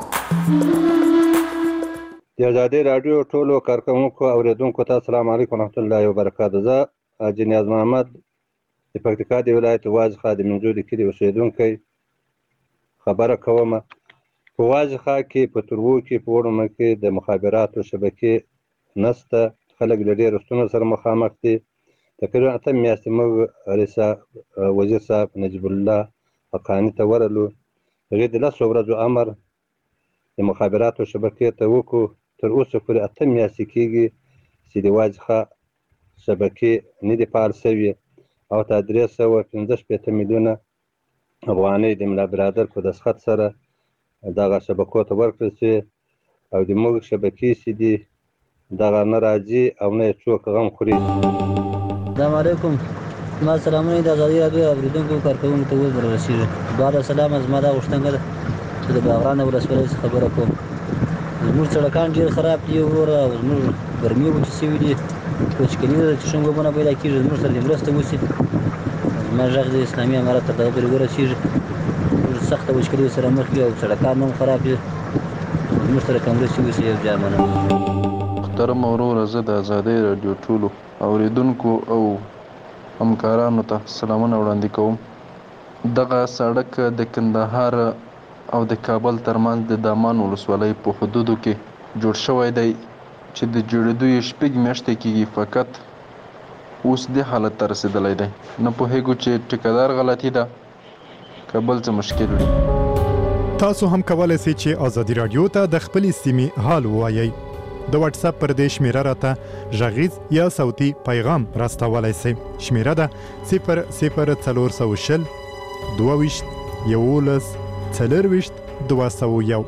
د ازادي رادیو ټولو کارکونکو اوریدونکو ته السلام علیکم ورحمت الله وبرکاته. زه حاجي نیاز محمد د پکتیکا د ولایت وازخه د منځوري کلي اوسیدونکی خبره کوم. په وازخه کې په تربو کې په وړو کې د مخابراتو شبکې نسته. خلک له ډېرو ستونزو سره مخامخ دي. تقریبا اته میاشتې موږ رئیس وزیر صاحب نجیب الله حقاني ته ورغلو. هغې د لسو ورځو امر د مخابراتو شبکې ته وکړو. تر اوسه پورې اته میاشتې کېږي چې د وازخه شبکې نه دي فعال شوي او تا درې سوه پنځه شپېته میلیونه افغانۍ د ملا برادر په دستخط سره دغه شبکو ته ورکړل شي او د موږ شبکې چې دي دغه نه راځي او نه یې څوک غم خوري. السلام علیکم. زما سلامونه د ازادي راډیو اورېدونکو کارکوونکو ته اوس ورسېږي. بعد سلام زما دا غوښتنه ده چې د باغران ولسوالۍ څخه خبره کوم. زموږ سړکان ډېر خراب دي وروره او زموږ ګرمي وچې شوي دي. وچکالي ده چې څنګه اوبه نه پیدا کېږي. زموږ سره دې مرسته وشي. زما غږ د اسلامي امارت تر دغه پورې ورسېږي. سخته وچکالي سره مخ دي او سړکان هم خراب دي. زموږ سره که مرستې وشي یو جای مننه. محترم وروره، زه د ازادۍ راډیو ټولو اوریدونکو او همکارانو ته سلامونه وړاندې کوم. دغه سړک د کندهار او د کابل ترمنځ د دامان ولسوالۍ په حدودو کې جوړ شوی دی چې د جوړېدو یې شپږ میاشتې کېږي، فقط اوس دې حالت ته رسېدلی دی. نه پوهېږو چې ټیکهدار غلطي ده که بل څه مشکل وي. تاسو هم کولی شئ چې ازادي راډیو ته د خپلې سیمې حال ووایئ. د واتس اپ پر دې شمیره راته غږیز یا صوتي پیغام راستولای شئ. شمیره ده صفر صفر څلور سوه شل دوه ویشت یولس څلرویشت دوه سوه یو.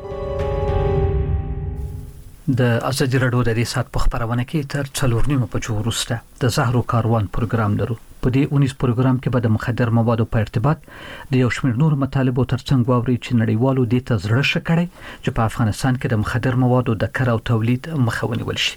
د ازادي راډیو د دې سات په خبرونه کې تر څلور نیمه بجو وروسته د زهرو کاروان پروګرام لرو. په دې اونیز پروګرام کې به د مخدر موادو په ارتباط د یو شمېر نور مطالبو ترڅنګ واوري چې نړیوالو دې ته زړه ښه کړي چې په افغانستان کې د مخدر موادو د کار او تولید مخه ونیول شي.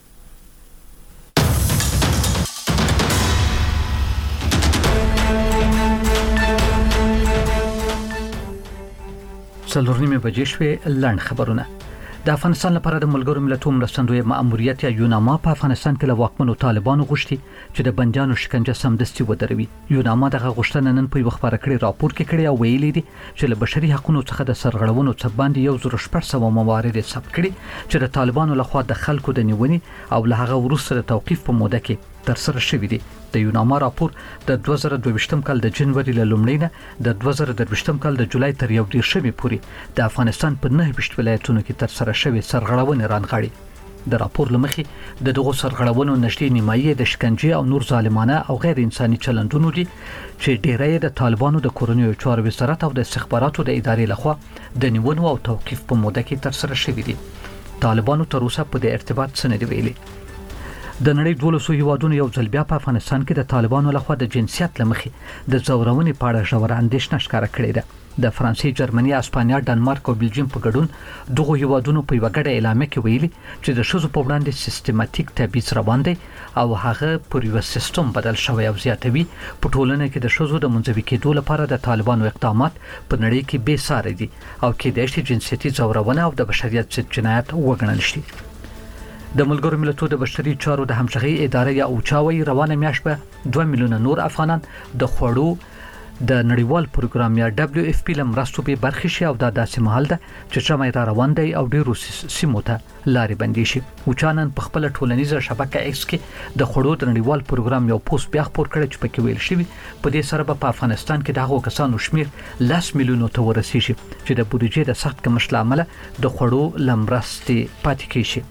څلور نیمه بجې شوې. لنډ خبرونه. د افغانستان لپاره د ملګرو ملتونو مرستندوی مأموریت یا یوناما په افغانستان کې له واکمنو طالبانو غوښتي چې د بندیانو شکنجه سمدستي ودروي. یوناما دغه غوښتنه نن په یو خبره کړي راپور کې کړي او ویلي دي چې له بشري حقوقو څخه د سرغړونو څخه باندې یو زر شپږ سوه موارد ثبت کړي چې د طالبانو لخوا د خلکو د نیونې او له هغه وروسته د توقيف په موده کې تر سره شوې دي. د یوناما راپور د دوه زره دوه ویشتم کال د جنوري له لومړۍ نه د دوه زره درې ویشتم کال د جولای تر یو دیرشمې پورې د افغانستان په نه ویشت ولایتونو کې تر سره شوې سرغړونې رانغاړي. د راپور لمخې د دغو سرغړونو نږدې نیمایي د شکنجې او نور ظالمانه او غیر انساني چلندونو دي چې ډیری د طالبانو د کورنیو چارو وزارت او د استخباراتو د ادارې لخوا د نیونو او توقيف په موده کې تر سره شوې دي. طالبانو تر اوسه په دې ارتباط څه نه دی ویلي. د نړۍ دولسو هیوادونو یو ځل بیا په افغانستان کې د طالبانو لخوا د جنسیت لمخې د زورونې په اړه ژوره اندېښنه ښکاره کړې ده. د فرانسې، جرمني، اسپانیا، ډنمارک او بلجیم په ګډون دغه هیوادونو په یو غړي اعلامیه کې ویلي چې د شذو په وړاندې سیستماتیک تبعیض روان دی او هغه پر یو سیستم بدل شوی او زیاتوي. په ټولنه کې د شذو د منځوي کېدو لپاره د طالبانو اقدامات په نړۍ کې بې ساري دي او کېدای شي جنسیتي زورونه او د بشریت ضد جنایت وګڼل شي. د ملګرو ملتونو د بشري چارو د همغږي ادارې یا اوچاوي روانه میاشت به دوه میلیونه نور افغانان د خوړو د نړیوال پروګرام یا دبليو اف پی لمرستو به برخه شي او دا داسې محل ده چې شمه را روان دی او ډیرو سیمو ته لارې بندي شي. اوچانن په خپل ټولنیزه شبکه ایکس کې د خوړو د نړیوال پروګرام یو پوسټ بیا خپور کړی چې پکې ویل شوی په دې سره په افغانستان کې دغه کسانو شمیر لاس میلیونو ته ورسیږي چې د بودیجې د سخت کمښت لامل د خوړو لمرستي پاتې کیږي.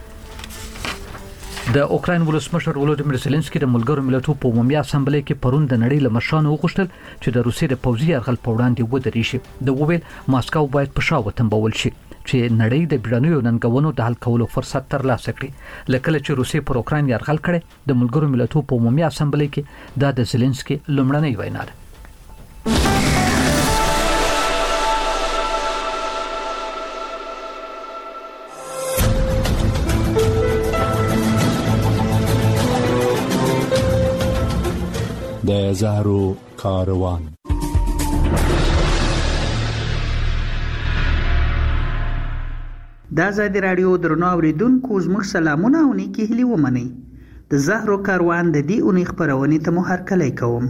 د اوکراین ولسمشر ولودیمیر زيلنسکي د ملګرو ملتونو په عمومي اسامبلې کې پرون د نړۍ له مشرانو وغوښتل چې د روسیې د پوځي یرغل په وړاندې ودرې شي. د وویل ماسکو باید په شا وتمبول شي چې نړۍ د بیړنیو ننګونو د حل کولو فرصت ترلاسه کړي. لکه چې روسیې پر اوکراین یرغل کړي د ملګرو ملتونو په عمومي اسامبلې کې دا د زيلنسکي لومړنۍ وینا ده. د زهرو کاروان. د ازادي راډیو درنو اوریدونکو زموږ سلامونه او نیکی هیلې ومنئ. د زهرو کاروان د دې اونۍ خبرونې ته مو هرکلی کوم.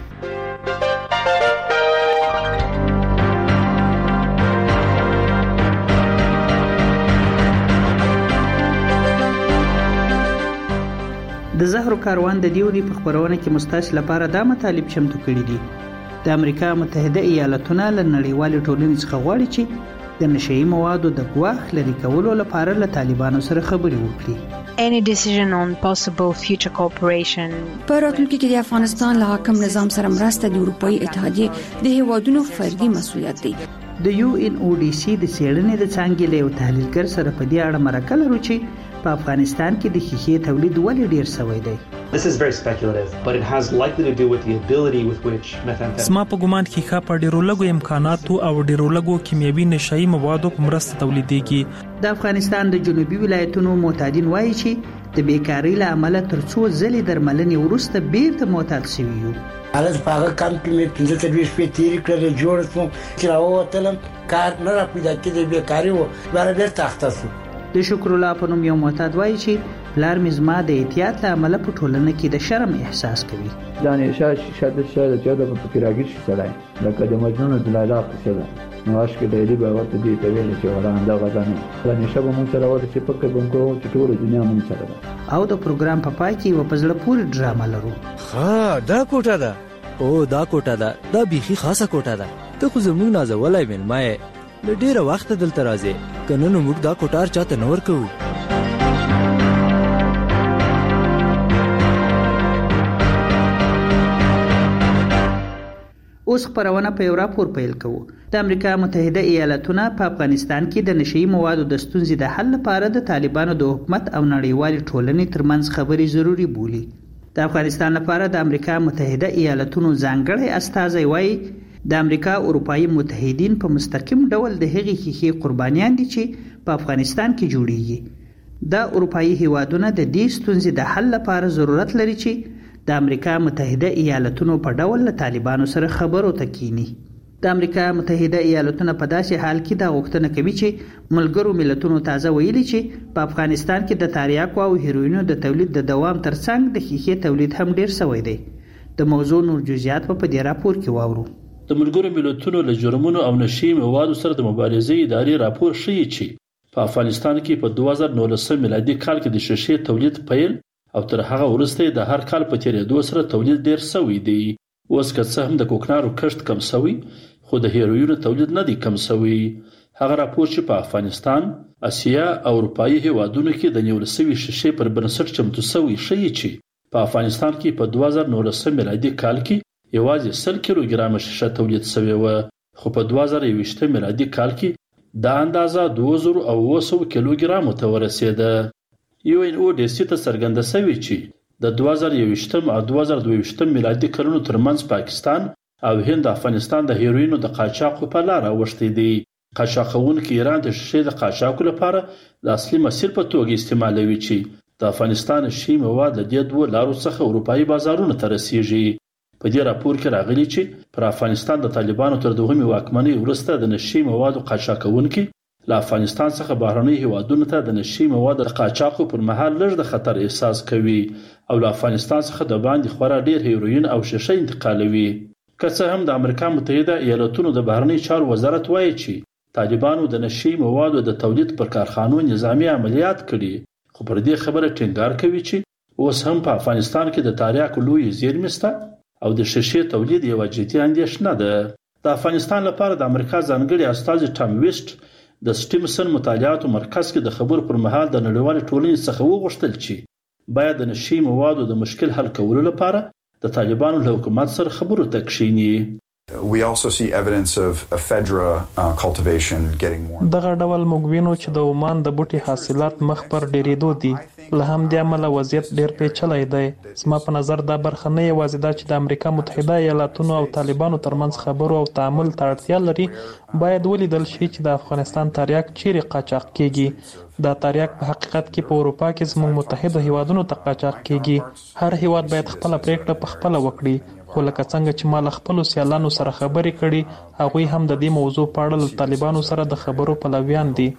د زهرو کاروان د دیونی په خبرونه کې مستاس لپاره دا مطالب چمتو کړي دي. د امریکا متحده ایالاتونه له نړیوال ټولنې څخه غواړي چې د نشئی موادو د ګواښ لري کولو لپاره له طالبانو سره خبرې وکړي. Any decision on possible future cooperation. په راتلونکي کې د افغانستان له حاکم نظام سره مرسته د اروپאי اتحادیې د هیوادونو فردي مسؤلیت دی. د یو ان او ډي سي د څېړنې د څانګې له یو تحلیلګر سره په دې اړه مرکه لرو چې په افغانستان کې د ښیښې تولید ولې ډیر شوی دی. This is very speculative, but it has likely to do with the ability with which methamphetamine. سما په ګومان کې ښه په ډیرو لګو امکاناتو او ډیرو لګو کیمیاوي نشئی موادو په مرسته تولیدېږي. د افغانستان د جنوبي ولایتونو معتادین وایي چې د بیکاری له امله تر څو ځلې درملنې وروسته بیرته معتاد شوي یو. حالت په هغه کم کې مې پنځه ترویشت شپې تېرې کړلې، جوړ شوم چې راووتلم، کار نه را پیدا کېدی، بیکاري وه، بیا بیرته اخته شوم. د شکر الله په نوم یو معتاد وایي چې پلار مې زما د احتیاط له امله په ټولنه کې د شرم احساس کوي. دانې شاید شاید شاید چې دا په فکر راګیر شي سړی لکه د مجنون د لیلا قصه ده. نو عاشق د ایلی به ورته دی ته ویل چې ولا انده غزانه باندې شبه مون سره ورته چې پکې بم کوو چې ټول دنیا مون سره ده. او د پروګرام په پای کې و پزړه پوری ډرامه لرو. ها دا کوټه ده. او دا کوټه ده. دا بيخي خاصه کوټه ده. ته خو زموږ نازولای مې ما له ډیره وخت دلته راځي. کنه نو موږ دا کوټار چاته نور کوو. اوس خبرونه په یو راپور پیل کوو. د امریکا متحده ایالاتونه په افغانستان کې د نشئی موادو د ستونزې د حل لپاره د طالبانو د حکومت او نړیوال ټولنې ترمنځ خبرې ضروری بولي. د افغانستان لپاره د امریکا متحده ایالاتونو ځانګړی استازی وایي د امریکا اروپایي متحدین په مستقیم ډول د هغې ښیښې قربانیان دي چې په افغانستان کې جوړیږي. د اروپایي هیوادونه د دې ستونزې د حل لپاره ضرورت لري چې د امریکا متحده ایالاتونو په ډول له طالبانو سره خبرو ته کینی. د امریکا متحده ایالاتونه په داسې حال کې دا غوښتنه کوي چې ملګرو ملتونو تازه ویلي چې په افغانستان کې د تریاکو او هیروینو د تولید د دوام ترڅنګ د ښیښې تولید هم ډیر شوی دی. د موضوع نور جزئیات په دې راپور کې واورو. د ملګرو ملتونو له جرمونو او نشئی موادو سره د مبارزې ادارې راپور ښیي چې په افغانستان کې په دوه زره نولسم میلادي کال کې د ښیښې تولید پیل او تر هغه وروسته د هر کال په تیریدو سره تولید ډیر شوی دی. اوس که څه هم د کوکنارو کښت کم شوی خو د هیروینو تولید نه دی کم شوی. هغه راپور چې په افغانستان، اسیا او اروپایي هیوادونو کې د نیول شوي ښیښې پر بنسټ چمتو شوی ښیي چې په افغانستان کې په دوه زره نولسم میلادي کال کې یوازې سل کیلوګرامه ښیښه تولید شوې وه، خو په دوه زره یوویشتم میلادي کال کې دا اندازه دوه زره او اوه سوه کیلوګرامو ته ورسېده. یو ان او ډي سي ته څرګنده شوې چې د دوه زره یوویشتم او دوه زره دوه ویشتم میلادي کلونو ترمنځ پاکستان او هند افغانستان د هیروینو د قاچاق په لار اوښتي دي. قاچاقونکي ایران د ښیښې د قاچاق لپاره د اصلي مسیر په توګه استعمالوي چې د افغانستان شی مواد له دې دوه لارو څخه اروپایي بازارونو ته رسیږي. په دې راپور کې راغلي چې پر افغانستان د طالبانو تر دوهمې واکمنۍ وروسته د نشئی موادو قاچاقونکي له افغانستان څخه بهرنۍ هیوادونو ته د نشئی موادو د قاچاقو پر مهال لږ د خطر احساس کوي او له افغانستان څخه د باندې خورا ډیر هیروین او ښیښه انتقالوي. که څه هم د امریکا متحده ایالاتونو د بهرنۍ چارو وزارت وایي چې طالبانو د نشئی موادو د تولید پر کارخانو نظامي عملیات کړي، خو پر دې خبره ټینګار کوي چې اوس هم په افغانستان کې د تریاکو لوی زیرمې شته او د ښیښې تولید یوه جدي اندېښنه ده. د افغانستان لپاره د امریکا ځانګړي استازي ټام ویسټ د سټیمسن مطالعاتو مرکز کې د خبرو پر مهال د نړیوالې ټولنې څخه وغوښتل چې باید د نشئی موادو د مشکل حل کولو لپاره د طالبانو له حکومت سره خبرو ته کښیني. We also see evidence of ephedra uh, cultivation getting more. دغه ډول موږ وینو چې د عمان د بوټي حاصلات مخ پر ډیریدو دي. له همدې امله وضعیت ډیر پیچلی دی. زما په نظر دا برخه نه یوازې دا چې د امریکا متحده ایالاتونو او طالبانو ترمنځ خبرو او تعامل ته اړتیا لري، باید ولیدل شي چې د افغانستان تریاک چیرې قاچاق کیږي. دا تریاک په حقیقت کې په اروپا کې زموږ متحده هیوادونو ته قاچاق کیږي. هر هیواد باید خپله پریکړه په خپله وکړي، خو لکه څنګه چې ما له خپلو سیالانو سره خبرې کړي، هغوی هم د دې موضوع په اړه له طالبانو سره د خبرو پلویان دي.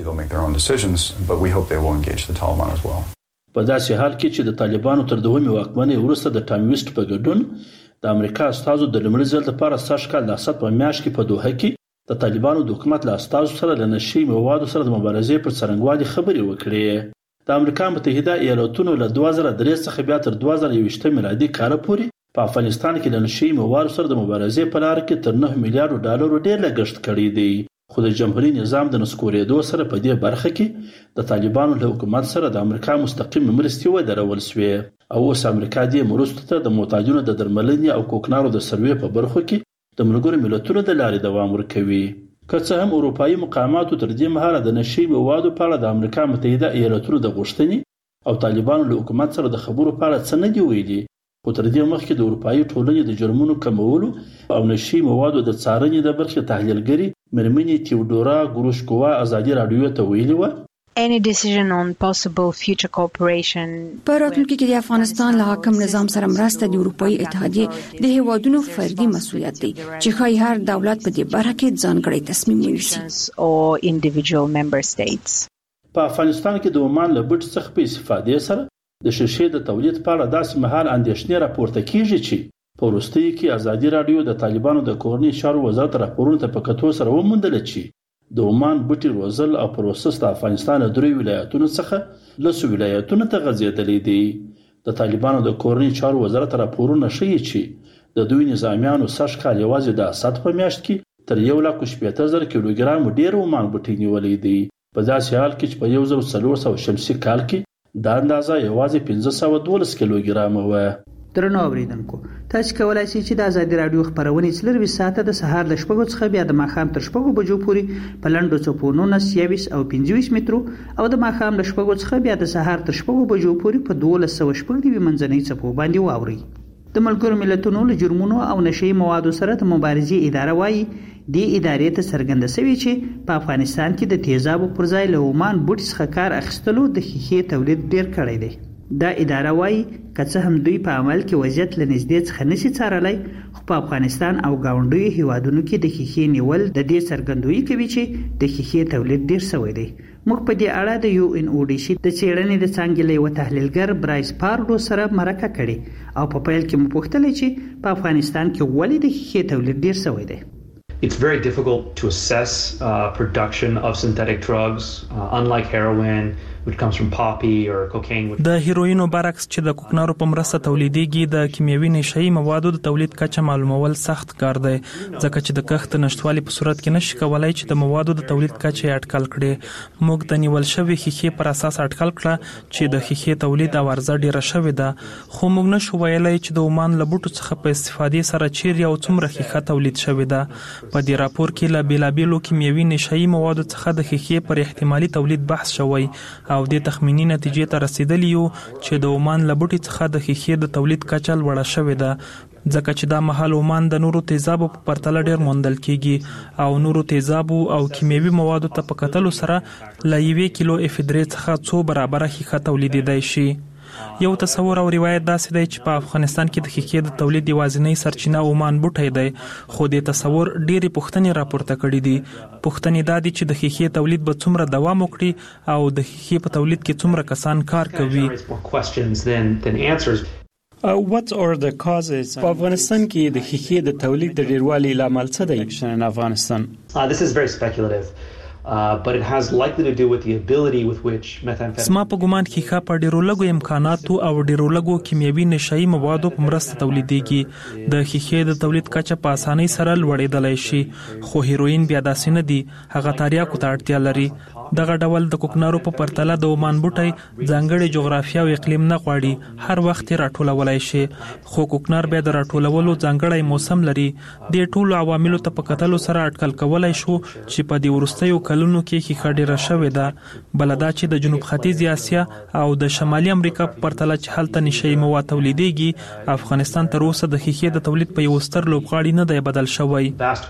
په داسې حال کې چې د طالبانو تر دوهمې واکمنۍ وروسته د ټام ویسټ په ګډون د امریکا استازو د لومړي ځل لپاره سږ کال د اسد په میاشت کې په دوحه کې د طالبانو د حکومت له استازو سره له نشئی موادو سره د مبارزې پر څرنګوالي خبرې وکړې. د امریکا متحده ایالاتونو له دوه زره درې څخه بیا تر دوه زره یوویشتم میلادي کال پورې په افغانستان کې له نشئی موادو سره د مبارزې په لار کې تر نه میلیارډ ډالرو ډیر لګښت کړی دی. خو د جمهوریت نظام د نسکورېدو سره په دې برخه کې د طالبانو له حکومت سره د امریکا مستقیم مرستې ودرول شوې او اوس امریکا دې مرستو ته د محتاجانو د درملنې او کوکنارو د سروې په برخو کې د ملګرو ملتونو د لارې دوام ورکوي. که څه هم اروپایي مقاماتو تر دې مهاله د نشئی موادو په اړه د امریکا متحده ایالاتونو د غوښتنې او طالبانو له حکومت سره د خبرو په اړه څه نه دي ویلي، خو تر دې مخکې د اروپایي ټولنې د جرمونو کمولو او نشئی موادو د څارنې د برخې تحلیلګرې مېرمنې تیودورا ګروشکووا ازادي راډیو ته ویلي وه Any decision on possible future cooperation په راتلونکي کې د افغانستان له حاکم نظام سره مرسته د اروپایي اتحادیې د هیوادونو فردي مسؤلیت دی چې ښایي هر دولت په دې برخه کې ځانګړی تصمیم ونیسي or individual member states. په افغانستان کې د عمان له بوټي څخه په استفادې سره د ښیښې د تولید په اړه داسې مهال اندېښنې راپورته کیږي چې په وروستیو کې ازادي راډیو د طالبانو د کورنۍ چارو وزارت راپورونو ته په کتو سره وموندله چې د عمان بوټي روزل او پروسس د افغانستان له درې ولایتونو څخه لسو ولایتونو ته غځېدلی دی. د طالبانو د کورنۍ چارو وزارت راپورونه ښیي چې د دوی نظامیانو سږ کال یوازې د اسد په میاشت کې تر یو لک شپېته زره کیلوګرامو ډېر عمان بوټي نیولی دی، په داسې حال کې چې په یو زر څلور سوه شمسي کال کې دا اندازه یوازې پنځه سوه دولس کیلوګرامه وه. درنو اوریدونکو تاسو کولای شئ چې د ازادي رادیو خبرونه څلور ساعته د سهار ل شپږو څخه بیا د ماښام تر شپږو بجو پورې په لنډو چوپونو نسیويس او پنځه مترو او د ماښام ل شپږو څخه بیا د سهار تر شپږو بجو پورې په دولس سوه شپږ دیوي منځنۍ چپو باندې واوري. د ملګرو ملتونو له جرمونو او نشئی موادو سره د مبارزې اداره وایي د ادارې ته څرګنده شوی چې په افغانستان کې د تیزابو پر ځای له عمان بوټي څخه کار اخیستلو د ښیښې تولید ډیر کړی دی. دا اداره وایي که څه هم دوی په عمل کې وضعیت له نږدې څخه نشي څارلی خو په افغانستان او ګاونډیو هیوادونو کې د ښیښې نیول د دې څرګندویي کوي چې د ښیښې تولید ډیر شوی دی. موږ په دې اړه د یو ان او ډي سي د څېړنې د څانګې له یوه تحلیلګر برایس پارډو سره مرکه کړې او په پیل کې مو پوښتلی چې په افغانستان کې ولې د ښیښې تولید ډیر شوی دی. It's very difficult to assess uh, production of synthetic drugs, uh, unlike heroin, which comes from poppy or cocaine. د هیروینو برعکس چې د کوکنارو په مرسته تولیدېږي د کیمیاوي نشئی موادو د تولید کچه معلومول سخت کار دی ځکه چې د کښت نشټوالي په صورت کې نشي کولای چې د موادو د تولید کچه اټکل کړي. موږ د نیول شوی ښیښې پر اساس اټکل کړه چې د ښیښې تولید او عرضه ډیره شوې ده خو موږ نشو ویلای چې د عمان له بوټو څخه په استفادې سره چیرې او څومره ښیښه تولید شوې ده. په دې راپور کې له بیلابیلو کیمیاوي نشئی موادو څخه د ښیښې پر احتمالي تولید بحث شوی او د تخمینی نتیجې ته رسیدلی یو چې د عمان له بوټي څخه د ښیښې د تولید کچه لوړه شوې ده ځکه چې دا مهال عمان د نورو تیزابو په پرتله ډیر موندل کیږي او نورو تیزابو او کیمیاوي موادو ته په کتلو سره له یوې کیلو افیدرې څخه څو برابره ښیښه تولیدېدای شي. یو تصور او روایت داسې دی چې په افغانستان کې د ښیښې د تولید یوازینی سرچینه عمان بوټی دی خو د تصور ډېرې پوښتنې راپورته کړي دي. پوښتنې دا دي چې د ښیښې تولید به څومره دوام وکړي او د ښیښې په تولید کې څومره کسان کار کوي. Uh, what are the causes په افغانستان کې د ښیښې د تولید د ډیروالي لامل څه دی in افغانستان؟ Uh, this is very speculative. Uh, but it has likely to do with the ability with which methamphetamine. سما په ګومان ښیښه په ډیرو لږو امکاناتو او ډیرو لږو کیمیاوي نشئی موادو په مرسته تولیدېږي. د ښیښې د تولید کچه په اسانۍ سره لوړېدلی شي خو هیروین بیا داسې نه دي، هغه تریاکو ته اړتیا لري. دغه ډول د کوکنارو په پرتله د عمان بوټی ځانګړې جغرافیه او اقلیم نه غواړي، هر وخت یې راټولولی شي خو کوکنار بیا د راټولولو ځانګړی موسم لري. دې ټولو عواملو ته په کتلو سره اټکل کولی شو چې په دې وروستیو کلونو کې ښیښه ډیره شوې ده. بله دا چې د جنوب ختیځې اسیا او د شمالي امریکا په پرتله چې هلته نشئی مواد تولیدېږي افغانستان تر اوسه د ښیښې د تولید په یو ستر لوبغاړي نه دی بدل شوی.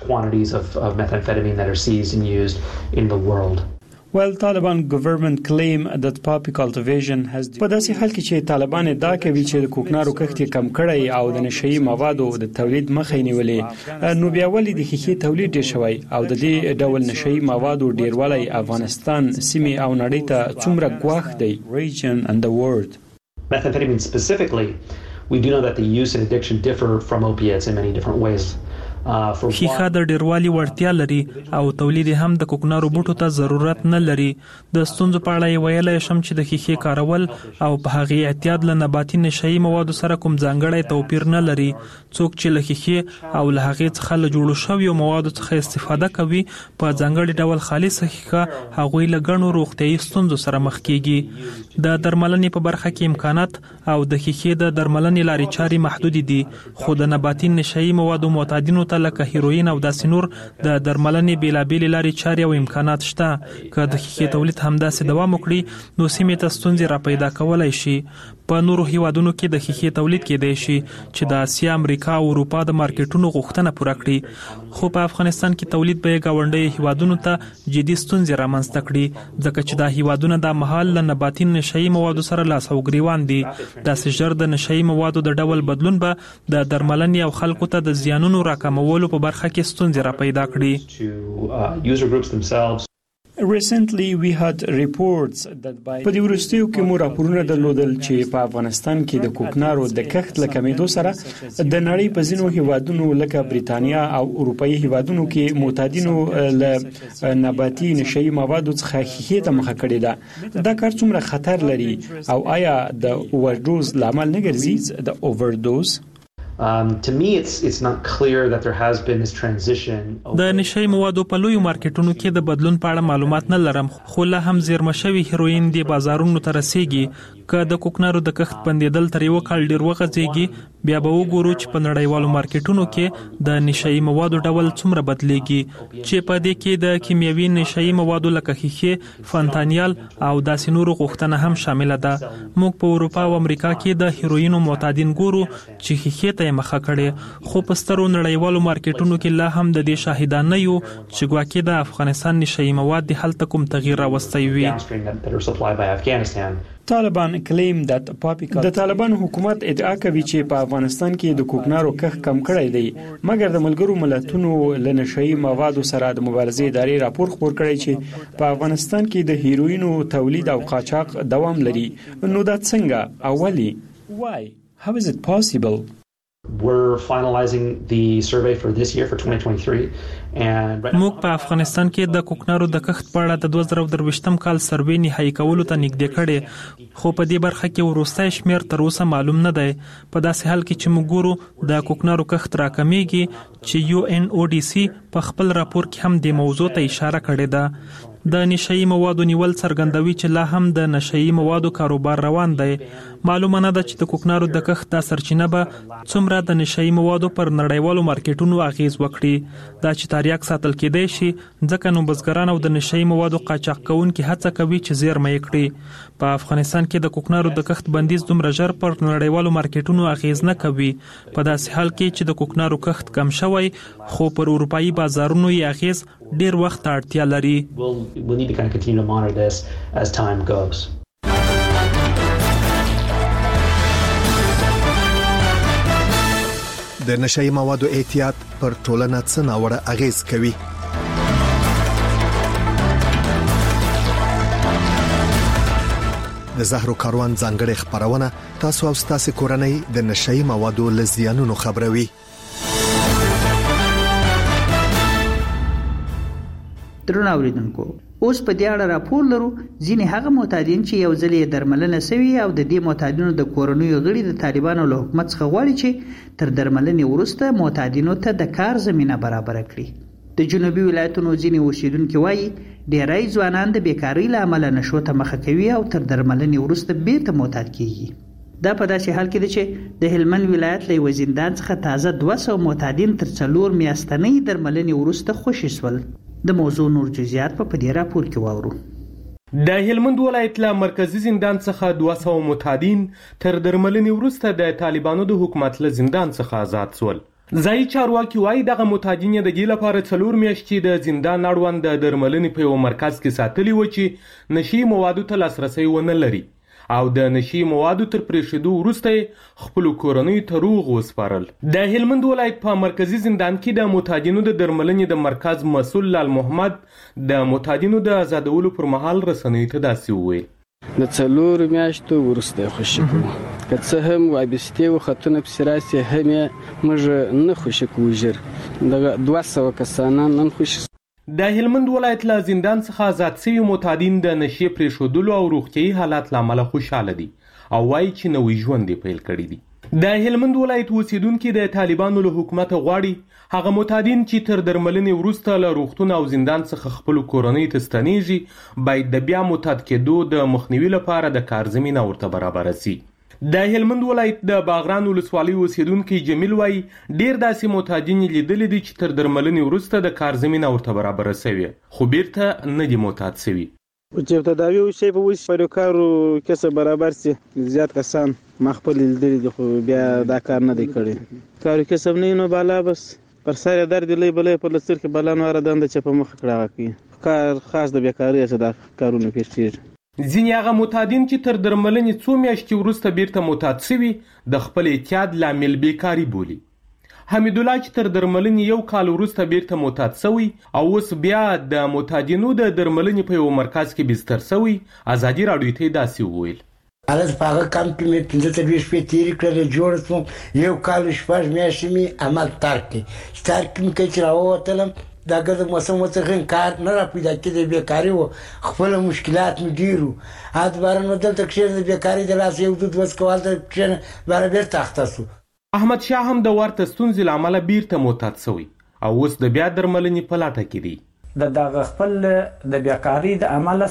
Well, Taliban government claim that poppy cultivation has په داسې حال کې چې طالبان ادعا کوي چې د کوکنارو کښت کم کړی او د نشئی موادو د تولید مخه یې نیولې، نو بیا ولې د ښیښې تولید ډیر شوی او د دې ډول نشئی موادو ډیروالی افغانستان سیمې او نړۍ ته څومره ګواښ دی؟ region and the world. Methamphetamine specifically, we do know that the use and addiction differ from opiates in many different ways. ښیښه د ډیروالي وړتیا لري او تولید هم د کوکنارو بوټو ته ضرورت نه لري. د ستونزو په اړه یې ویلی شم چې د ښیښې کارول او په هغې اعتیاد له نباتي نشئی موادو سره کوم ځانګړی توپیر نه لري. څوک چې له ښیښې او له هغې څخه له جوړو شویو موادو څخه استفاده کوي په ځانګړي ډول خالصه ښیښه هغوی له ګڼو روغتیایي ستونزو سره مخ کیږي. د درملنې په برخه کې امکانات او د ښیښې د درملنې لارې چارې محدودې دي خو د نباتي نشئی موادو معتادینو لکه هیروین او داسې نور د درملنې بیلابیلې لارې چارې او امکانات شته. که د ښیښې تولید همداسې دوام وکړي نو سیمې ته ستونزې را پیدا کولی شي. په نورو هیوادونو کې د ښیښې تولید کېدای شي چې د اسیا، امریکا او اروپا د مارکیټونو غوښتنه پوره کړي خو په افغانستان کې تولید به یې ګاونډیو هیوادونو ته جدي ستونزې رامنځته کړي ځکه چې دا هیوادونه دا مهال له نباتي نشئی موادو سره لاس او ګریوان دي. داسې ژر د نشئی موادو د ډول بدلون به د درملنې او خلکو ته د زیانونو راکمولو په برخه کې ستونزې را پیدا کړي. Recently we had reports that by په دې وروستیو کې مو راپورونه درلودل چې په افغانستان کې د کوکنارو د کښت له کمېدو سره د نړۍ په ځینو هیوادونو لکه بریتانیا او اروپایي هیوادونو کې معتادینو له نباتي نشئی موادو څخه ښیښې ته مخه کړې ده. دا کار څومره خطر لري او آیا د اوورډوز لامل نه ګرځي د اوورډوز؟ Um, to me, it's it's not clear that there has been this transition. د نشئی موادو په لویو مارکیټونو کې د بدلون په اړه معلومات نه لرم خو لا هم زیرمه شوي هیروین د بازارونو ته رسیږي. که د کوکنارو د کښت بندیدل تر یو کال ډیر وغځيږي بیا به وګورو چې په نړیوالو مارکیټونو کې د نشئی موادو ډول څومره بدلیږي چې په دې کې د کیمیاوي نشئی موادو لکه ښيښې، فانتانیل او داسې نورو غوښتنه هم شامل ده. موږ په اروپا او امریکا کې د هیروینو معتادین ګورو چې ښيښې ته مخه کړي، خو په سترو نړیوالو مارکیټونو کې لا هم د دې شاهدان نه یو چې ګواکې د افغانستان نشئی مواد د هلته کوم تغییر راوستی وي. طالبان کلیم that د طالبان حکومت ادعا کوي چې په افغانستان کې د کوکنارو کښت کم کړی دی، مګر د ملګرو ملتونو له نشئی موادو سره د مبارزې ادارې راپور خپور کړی چې په افغانستان کې د هیروینو تولید او قاچاق دوام لري. نو دا څنګه اولی؟ Why? How is it possible? We're finalizing the survey for this year for twenty twenty-three and موږ په افغانستان کې د کوکنارو د کښت په اړه د دوه زره درویشتم کال سروې نهایی کولو ته نږدې کړي، خو په دې برخه کې وروستی شمیر تر اوسه معلوم نه دی. په داسې حال کې چې موږ ګورو د کوکنارو کښت راکمیږي چې یو ان او ډي سي په خپل راپور کې هم د موضوع ته اشاره کړې ده. د نشئی موادو نیول څرګندوي چې لا هم د نشئی موادو کاروبار روان دی. معلومه نه ده چې د کوکنارو د کښت د سرچینه به څومره د نشئی موادو پر نړیوالو مارکیټونو اغیز وکړي. دا چې تاریخ ساتل کېدای شي ځکه نو بزګران او د نشئی موادو قاچاق کوونکي هڅه کوي چې زیرمه یې کړي. په افغانستان کې د کوکنارو د کښت بندیز دومره ژر پر نړیوالو مارکیټونو اغیز نه کوي، په داسې حال کې چې د کوکنارو کښت کم شوی خو پر اروپایي بازارونو یې اغیز ډیر وخت اړتیا لري. we'll need to kind of continue to monitor this as time goes. د نشئی موادو احتیاط پر ټولنه څه ناوړه اغیز کوي؟ د زهرو کاروان ځانګړي خبرونه تاسو او تاسو کورنۍ د نشئی موادو له زیانونو خبروي. درنو اوریدونکو، اوس په دې اړه راپور لرو ځینې هغه معتادین چې یو ځل یې درملنه سوي او د دې معتادینو د کورنیو غړي د طالبانو له حکومت څخه غواړي چې تر درملنې وروسته معتادینو ته د کار زمينه برابر کړي. د جنوبي ولایتونو ځینې اوسیدونکو وایي ډېری ځوانان د بیکاری له امله نشو ته مخه کوي او تر درملنې وروسته بیرته معتاد کیږي. دا په داسې حال کې ده چې د هلمند ولایت له یوه زندان څخه تازه دوه سوه معتادین تر څلور میاشتنۍ درملنې وروسته خوشي شول. د موضوع نور جزئیات په دې راپور کې واورو. د هلمند ولایت له مرکزی زندان څخه دوه سوه معتادین تر درملنې وروسته د طالبانو د حکومت له زندان څخه آزاد شول. ځایي چارواکي وایي دغه معتادین د دې لپاره څلور میاشتې د زندان اړوند د درملنې په یو مرکز کې ساتلي و چې نشي موادو ته لاسرسی ونه لري او د نشي موادو تر پریښودو وروسته خپل کورنۍ ته روغ وسپارل. د هلمند ولایت په مرکزی زندان کې د معتادینو د درملنې د مرکز مسؤل لال محمد د معتادینو د آزادولو پر مهال رسنیو ته داسې وویل: د څلور میاشتو وروسته خوشي کوو، که څه هم وابستې وختونه پسې راسي هم یې موږ نه خوشي کوو ژر. دغه دوه سوه کسانان نن خوشي. د هلمند ولایت له زندان څخه آزاد شوي معتادین د نشې پرېښودلو او روغتیايي حالات له امله خوشحاله دي او وایي چې نوی ژوند یې پیل کړی دی. د هلمند ولایت اوسیدونکي د طالبانو له حکومت غواړي هغه معتادین چې تر درملنې وروسته له روغتون او زندان څخه خپل کورنۍ ته ستنیږي باید د بیا معتاد کېدو د مخنیوي لپاره د کار زمینه ورته برابره شي. د هلمند ولایت د باغران ولسوالۍ اوسیدونکي جمیل وایي ډیر داسې معتادین لیدلي دي چې تر درملنې وروسته د کار زمینه ورته برابره شوې خو بیرته نه دي معتاد شوي. چې تداوی وشي په اوس په کارو کسب برابر سي زیات کسان ما خپل لیدلي دي خو بیا دا کار نه دی کړی. کارو کسب نه نو بالا بس پر سر درد لې بلې په لستر کې بلان واره دند چې په مخ کړه کوي کار خاص د بیکاری څخه دا کارونه پیښیږي. ځینې هغه معتادین چې تر درملنې څو میاشتې وروسته بیرته معتاد شوي د خپل اعتیاد لامل بیکاري بولي. حمیدالله چې تر درملنې یو کال وروسته بیرته معتاد شوی او اوس بیا د معتادینو د درملنې په یو مرکز کې بستر شوی ازادي راډیو ته داسې وویل: الز په هغه کم کې مې پنځه څلوېښت شپې تېرې کړلې، جوړ شوم، یو کال شپږ میاشتې مې عمل ترک کړي. چې ترک مې کړی چې راووتلم دا ګرد موسم وڅخه کار نه را پیدا کېدی، بیکاري و، خپل مشکلات مې ډېر وو. هات باره نو دلته کښېنه بیکاري د لاسه یو دود وڅکه هلته کښېنه باره بېرته اخته شو. احمد شاه هم د ورته ستونزې له امله بیرته معتاد شوی او اوس د بیا درملنې په لټه کې دی. د دغه خپل د بیکاري د عمله څخه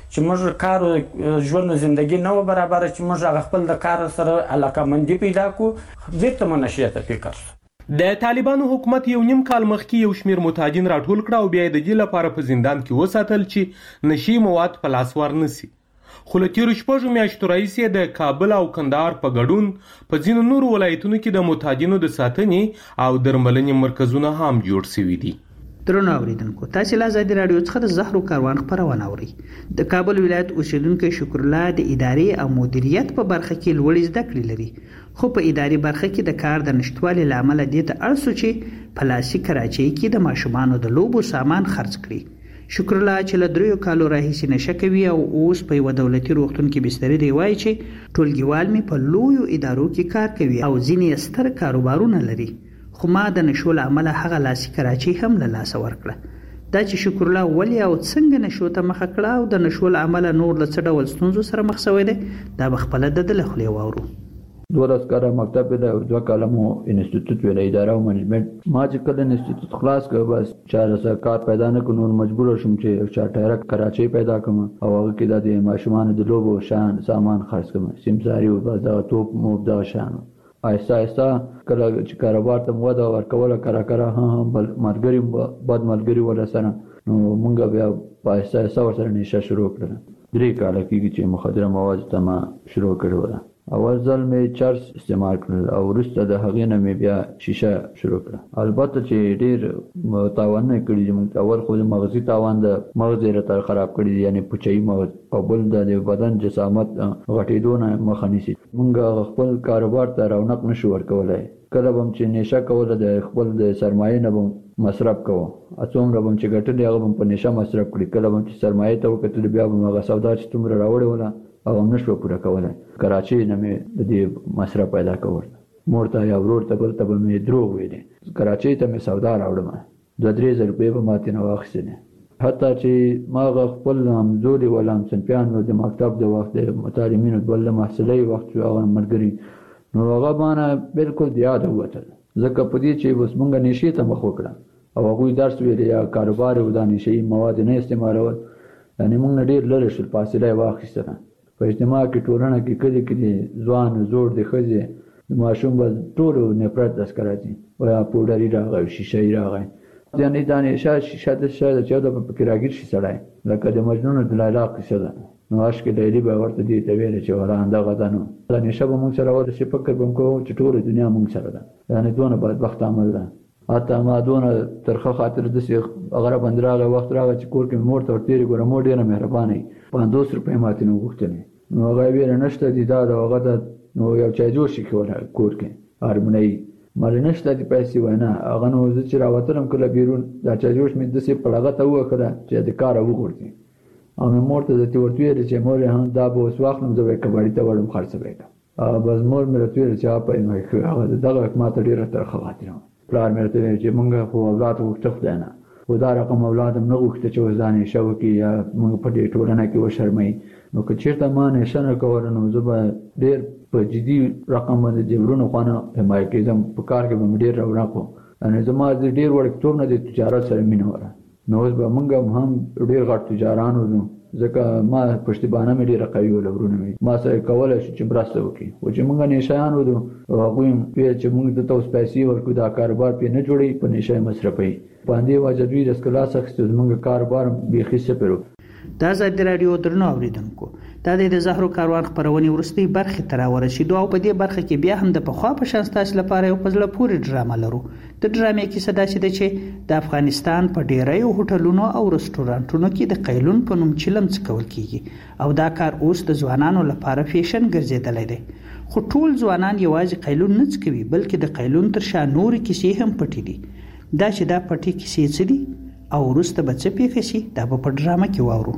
چې موږ کار ژوند زندگی نه برابر چې موږ هغه خپل د کار سره علاقمندي پیدا کړو بیرته مو نشي ته فکر شو. د طالبانو حکومت یو نیم کال مخکې یو شمیر متهجین راټول کړه او بیا د دې لپاره په زندان کې وساتل چې نشي مواد په لاس ورنسي. خو له تیرو شپږو میاشتو راهیسې د کابل او کندهار په ګډون په ځینو نورو ولایتونو کې د متهجینو د ساتنې او درملنې مرکزونه هم جوړ شوي دي. درنو اوریدونکو، تاسو له ازادي رادیو څخه د زهرو کاروان خبرونه اورئ. د کابل ولایت اوسیدونکو شکر الله د ادارې او مدیریت په برخه کې لوړ زده کړې لري، خو په اداري برخه کې د کار د نشټوالي لامل دي ته اړ سو چې په لاسي کراچۍ کې د ماشومانو د لوبو سامان خرڅ کړي. شکر الله چې له دریو کالو راهیسې نشه کوي او اوس په یو دولتي روغتون کې بستر دی، وایي چې ټولګیوال می په لویو ادارو کې کار کوي او ځینې ستر کاروبارونه لري، خو ما د نشو له امله هغه لاسي کراچۍ هم له لاسه ورکړه. دا چې شکر الله ولې او څنګه نشو ته مخه کړه او د نشو له امله نور له څه ډول ستونزو سره مخ شوی دی، دا به خپله د ده له خولې واورو. دولس کاله مکتب دی او دوه کاله مو انسټیټیوټ ویل اداره او منیجمنټ. ما چې کله انسټیټیوټ خلاص کړ بس چاره سره کار پیدا نه کړ، نور مجبور شوم چې چارټر کراچۍ پیدا کړم او هغه کې د ماشومان د لوبو شان سامان خرڅ کړم، سیمساری او بازار توپ مو د شان. آهسته آهسته کله چې کاروبار ته وده ورکوله کرا کرا ها هم بل ملګری بد ملګری ولا سره نو مونږ بیا آهسته آهسته ورسره نشه شروع کړل. درې کاله کېږي چې مخدره مواد ته ما شروع کړل. اول ځل مې چرس استعمال کړل او وروسته د هغې نه مې بیا شیشه شروع کړه. البته چې ډېر تاوان نه کړي چې موږ اول خو د مغزي تاوان د مغز یې راته خراب کړي دي، یعنی پوچهي مغز، او بل د بدن جسامت غټېدو نه مخه نیسي. موږ خپل کاروبار ته رونق نشو ورکولی. کله به هم چې نشه کوله د خپل د سرمایې نه به مصرف کوو، څومره به هم چې ګټلې هغه به هم په نشه مصرف کړي. کله به هم چې سرمایې ته وکتل بیا به هم هغه سودا چې څومره راوړې وله او هم نشو پوره کولی. کراچۍ نه مې د دې مصرف پیدا کول، مور ته یا ورور ته بل ته به مې دروغ ویلې. کراچۍ ته مې سودا راوړم، دوه درې زره روپۍ به ماتې نه واخیستلې. حتی چې ما هغه خپل همزولي ولا همصنفیان و د مکتب د وخت د متعلمینو بل د محصلۍ وخت چې هغه ملګري نو هغه باندې بالکل د یاده ووتل، ځکه په دې چې اوس مونږ نشي ته مخ وکړه او هغوی درس ویلې یا کاروبار و دا نشهیي مواد نه استعمالول، یعنې مونږ نه ډېر لرې شول، فاصله یې واخیستله. په اجتماع کې ټولنه کې کلي کې دي ځوان زوړ د ښځې د ماشوم به ټولو نفرت دسکه راځي ویا پوډري راغی شیشهیي راغی، یعنې دا نشه شیشه د شاید چې د پکې راګیر شي سړی، لکه د مجنون د لیلا قصه ده. نو عشق لیلي به ورته دې ته ویل چې ولا همدغه ده. نو دا نشه به موږ سره ورسې فکر به هم کوو چې ټوله دنیا موږ سره ده، یعنې دونه بدبخت عمل ده. حتی ما دونه ترخه خاطر داسې غره بند راغی وخت راغی چې کور کې مې مور ته ورتېرې ګوره مور ډېره مهربانه وي، پنځوس روپۍ ماتې نه وغوښتلې. نو هغه ویله نشته دي دا د هغه ده، نو یو چایجوش یې کوله کور کې هرمونۍ، مالې نشته دي پیسې وایي نه. هغه نو زه چې راوتلم کله بیرون دا چایجوش مې داسې په هغه ته ووښله چې د کاره وغورځي، او مې مور ته درته ورته ویلې چې مور هم دا به اوس واخلم زه به یې کباړي ته وړم خرڅه به یې کړم. بس مور مې راته ویل چې هغه په هغه دغه ما ته ډېره ترخه خاطره وه. پلار مې راته ویل چې مونږ خو اولاد غوښته خدای نه، خو دا رقم اولاد هم نه غوښته چې اوس دا نشه وکړي یا مونږ په دې ټولنه کې وشرموي. نو که چېرته ما نشه نه کوله نو زه به ډېر په جدي رقم باندې د جبرونو خوا نه حمایه کېدم، په کار کې به مې ډېر رونق و. یعنې زما د ډېر وړکتوب نه د تجارت سره مینه وه. نو اوس به مونږ هم ډېر غټ تجاران وو، ځکه ما پشتیبانه مې ډېره قوي وله، ورونه مې ما سره کولی شو چې مرسته وکړي. خو چې مونږ نشهیان وو او هغوی ویل چې مونږ دته اوس پیسې ورکړو دا کاروبار پرې نه جوړوي، په نشه یې مصرفوي. په همدې وجه دوی د ښکلا څخه زموږ کاروبار بیخي صفر و. دا ازادي راډیو درنو اوریدونکو، دا د زهرو کاروان خپرونې وروستۍ برخې ته راورسېدو او په دې برخه کې بیا هم د پخوا په شان ستاسو لپاره یو په زړه پورې ډرامه لرو. د ډرامې کیسه داسې ده چې د افغانستان په ډیریو هوټلونو او رستورانټونو کې د قیلون په نوم چلم څکول کیږي او دا کار اوس د ځوانانو لپاره فیشن ګرځېدلی دی. خو ټول ځوانان یوازې قیلون نه څکوي، بلکې د قیلون تر شا نورې کیسې هم پټې دي. دا چې دا پټې کیسې څه دي او وروسته به څه پیښه شي دا به په ډرامه کې واورو.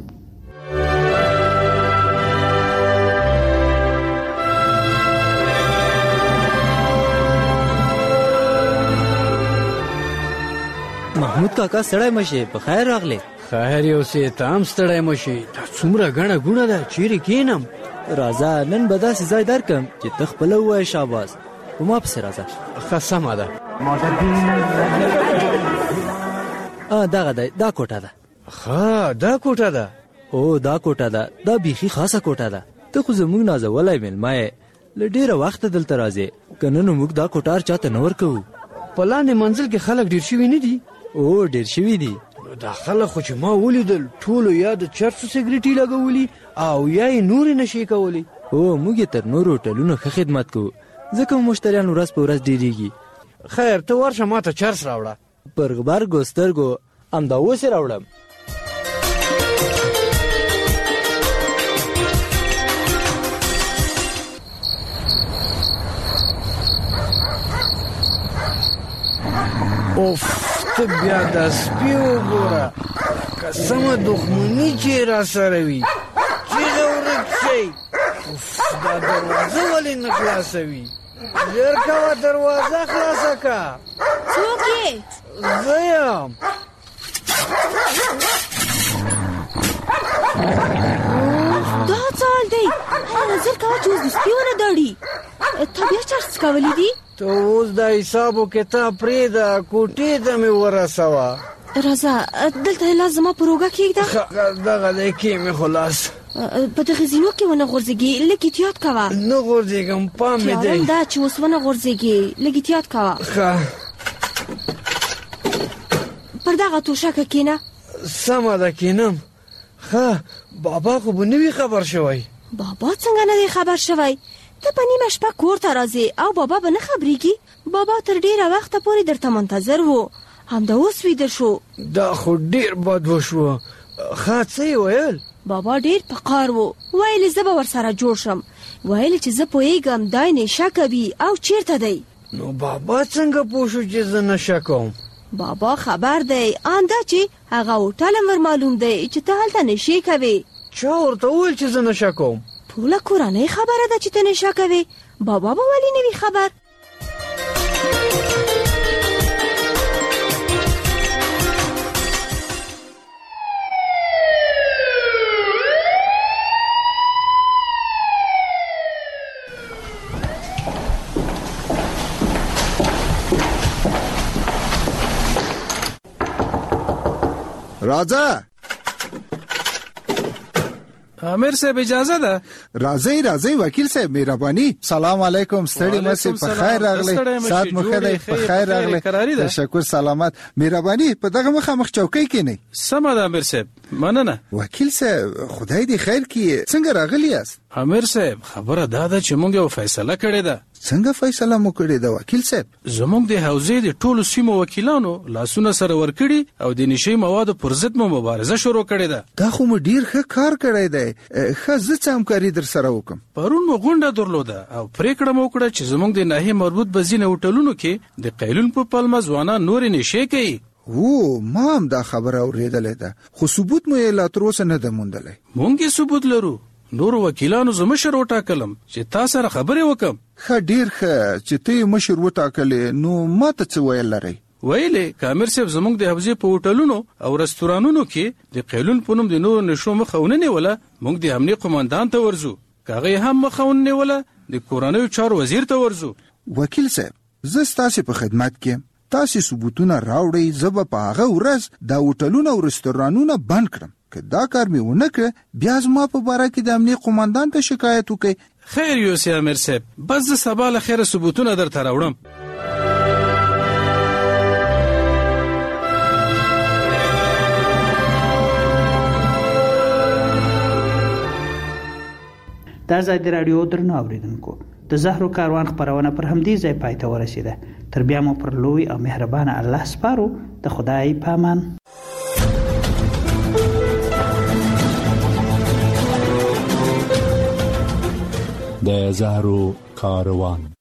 محمود کاکا ستړی مشي، په خیر راغلی. خیر یو سې ته هم ستړی مشي، دا څومره ګڼه ګوڼه ده، چیرې کښېنم؟ راځه نن به داسې ځای درکړم چې ته خپله ووایې شاباس، په ما پسې راځه. ښه سمه ده. دغه دی، دا کوټه ده. ښه دا کوټه ده، او دا کوټه ده، دا بیخي خاصه کوټه ده. ته خو زموږ نازولی مېلمه یې، له ډېره وخته دلته راځې، که نه نو موږ دا کوټار چاته نه ورکوو. په لاندې منزل کې خلک ډېر شوي نه دي؟ او ډېر شوي دي. دا خلک خو چې ما ولیدل ټولو یا د چرسو سګریټي لګولي او یا یې نورې نشې کولی. او موږ یې تر نورو هوټلونو ښه خدمت کوو، ځکه مشتریان ورځ په ورځ ډېرېږي. خیر ته ورشه ما ته چرس راوړه. پر غبرګو سترګو همدا اوس یې راوړم. اوف ته بیا دا سپي وګوره، قسمه دښمني چې را سره وي، چیغه ورک شئ. اوف دا دروازه ولې نه خلاصوي؟ ژر کوه دروازه خلاصه که. څوک یې؟ زه یم. دا څه حال دی؟ ژر کوه چې اوس د سپي ونه داړي. تا بیا چرس څکولی دي؟ ته اوس دا حساب و کتاب پرېږده، کوټې ته مې ورسوه. راځه دلته لاس زما په روږه کېږده. دغه دی کښې مې خو لاس په دغې زینو کې ونه غورځېږي، لږ احتیاط کوه. نه غورځېږم، پام مې دی. خیالم دا چې اوس ونه غورځېږي، لږ احتیاط کوه. ښه پر دغه توشکه کښېنه. سمه ده کښېنم. ښه بابا خو به نه وي خبر شوی؟ بابا څنګه نه دی خبر شوی؟ ته په نیمه شپه کور ته راځې او بابا به نه خبرېږي؟ بابا تر ډېره وخته پورې درته منتظر و، همدا اوس ویده شو. دا خو ډېر بد وشوه. ښه څه یې ویل؟ بابا ډېر په قار و، ویلې زه به ورسره جوړ شم، ویلې چې زه پوهېږم دی نشه کوي او چېرته دی. نو بابا څنګه پوه شو چې زه نشه کوم؟ بابا خبر دی، آن دا چې هغه هوټل هم ور معلوم دی چې ته هلته نشې کوې. چا ورته وویل چې زه نشه کوم؟ ټوله کورنۍ خبره ده چې ته نشه کوې، بابا به ولې نه وي خبر؟ راځه امیر صاحب اجازه ده؟ راځي راځي وکیل صاحب مهرباني. سلام علیکم. ستړي مشه په خیر راغلی. سات مو خدای په خیر راغلی. تشکر سلامت. مهرباني په دغه مخامخ چوکۍ کې نه. سمه ده امیر صاحب، مننه. وکیل صاحب خدای دې خیر کړي. څنګه راغلی یاست؟ امیر صاحب خبره دا ده چې موږ یو فیصله کړې ده. څنګه فیصله مو کړې ده وکیل صاحب؟ زموږ د حوزې د ټولو سیمو وکیلانو لاسونه سره ورکړي او د نشي موادو پر ضد مو مبارزه شروع کړې ده. دا خو مو ډیر ښه کار کړی دی. ښه زه څه همکاري در سره وکم. پرون مو غونډه درلوده او پریکړه مو وکړه چې زموږ د ناحیې مربوط بزینه هوټلونو کې د قیلون په پلمه ځوانان نورې نشي کوي. او ما هم دا خبره اورېدلې ده، خو ثبوت مو یې لا تر اوسه نه ده موندلی. مونږ یې ثبوت لرو. نورو وکیلانو زه مشر وټاکلم چې تا سره خبرې وکم. ښه ډیر ښه چې ته یې مشر وټاکلې، نو ما ته څه ویل لرئ؟ ویلې که امیر صاحب زموږ د حوزې په هوټلونو او رستورانونو کې د قیلون په نوم د نورو نشو مخه ونه نیوله، موږ د امنیه قومندان ته ورځو. که هغه یې هم مخه ونه نیوله، د کورنیو چارو وزیر ته ورځو. وکیل صاحب زه ستاسې په خدمت کې یم. تاسې ثبوتونه راوړئ، زه به په هغه ورځ دا هوټلونه او رستورانونه بند کړم. که دا کار مې ونه کړ، بیا زما په باره کې د امنیه قومندان ته شکایت وکړئ. خیر یوسف امیر صاحب، بس زه سبا له خیره ثبوتونه درته راوړم. دا ازادي راډیو درنو اوریدونکو، د زهرو کاروان خبرونه پر همدې ځای پای ته ورسیده. تر بیا مو پر لوی او مهربان الله سپارو. د خدای پامان. د زهرو کاروان.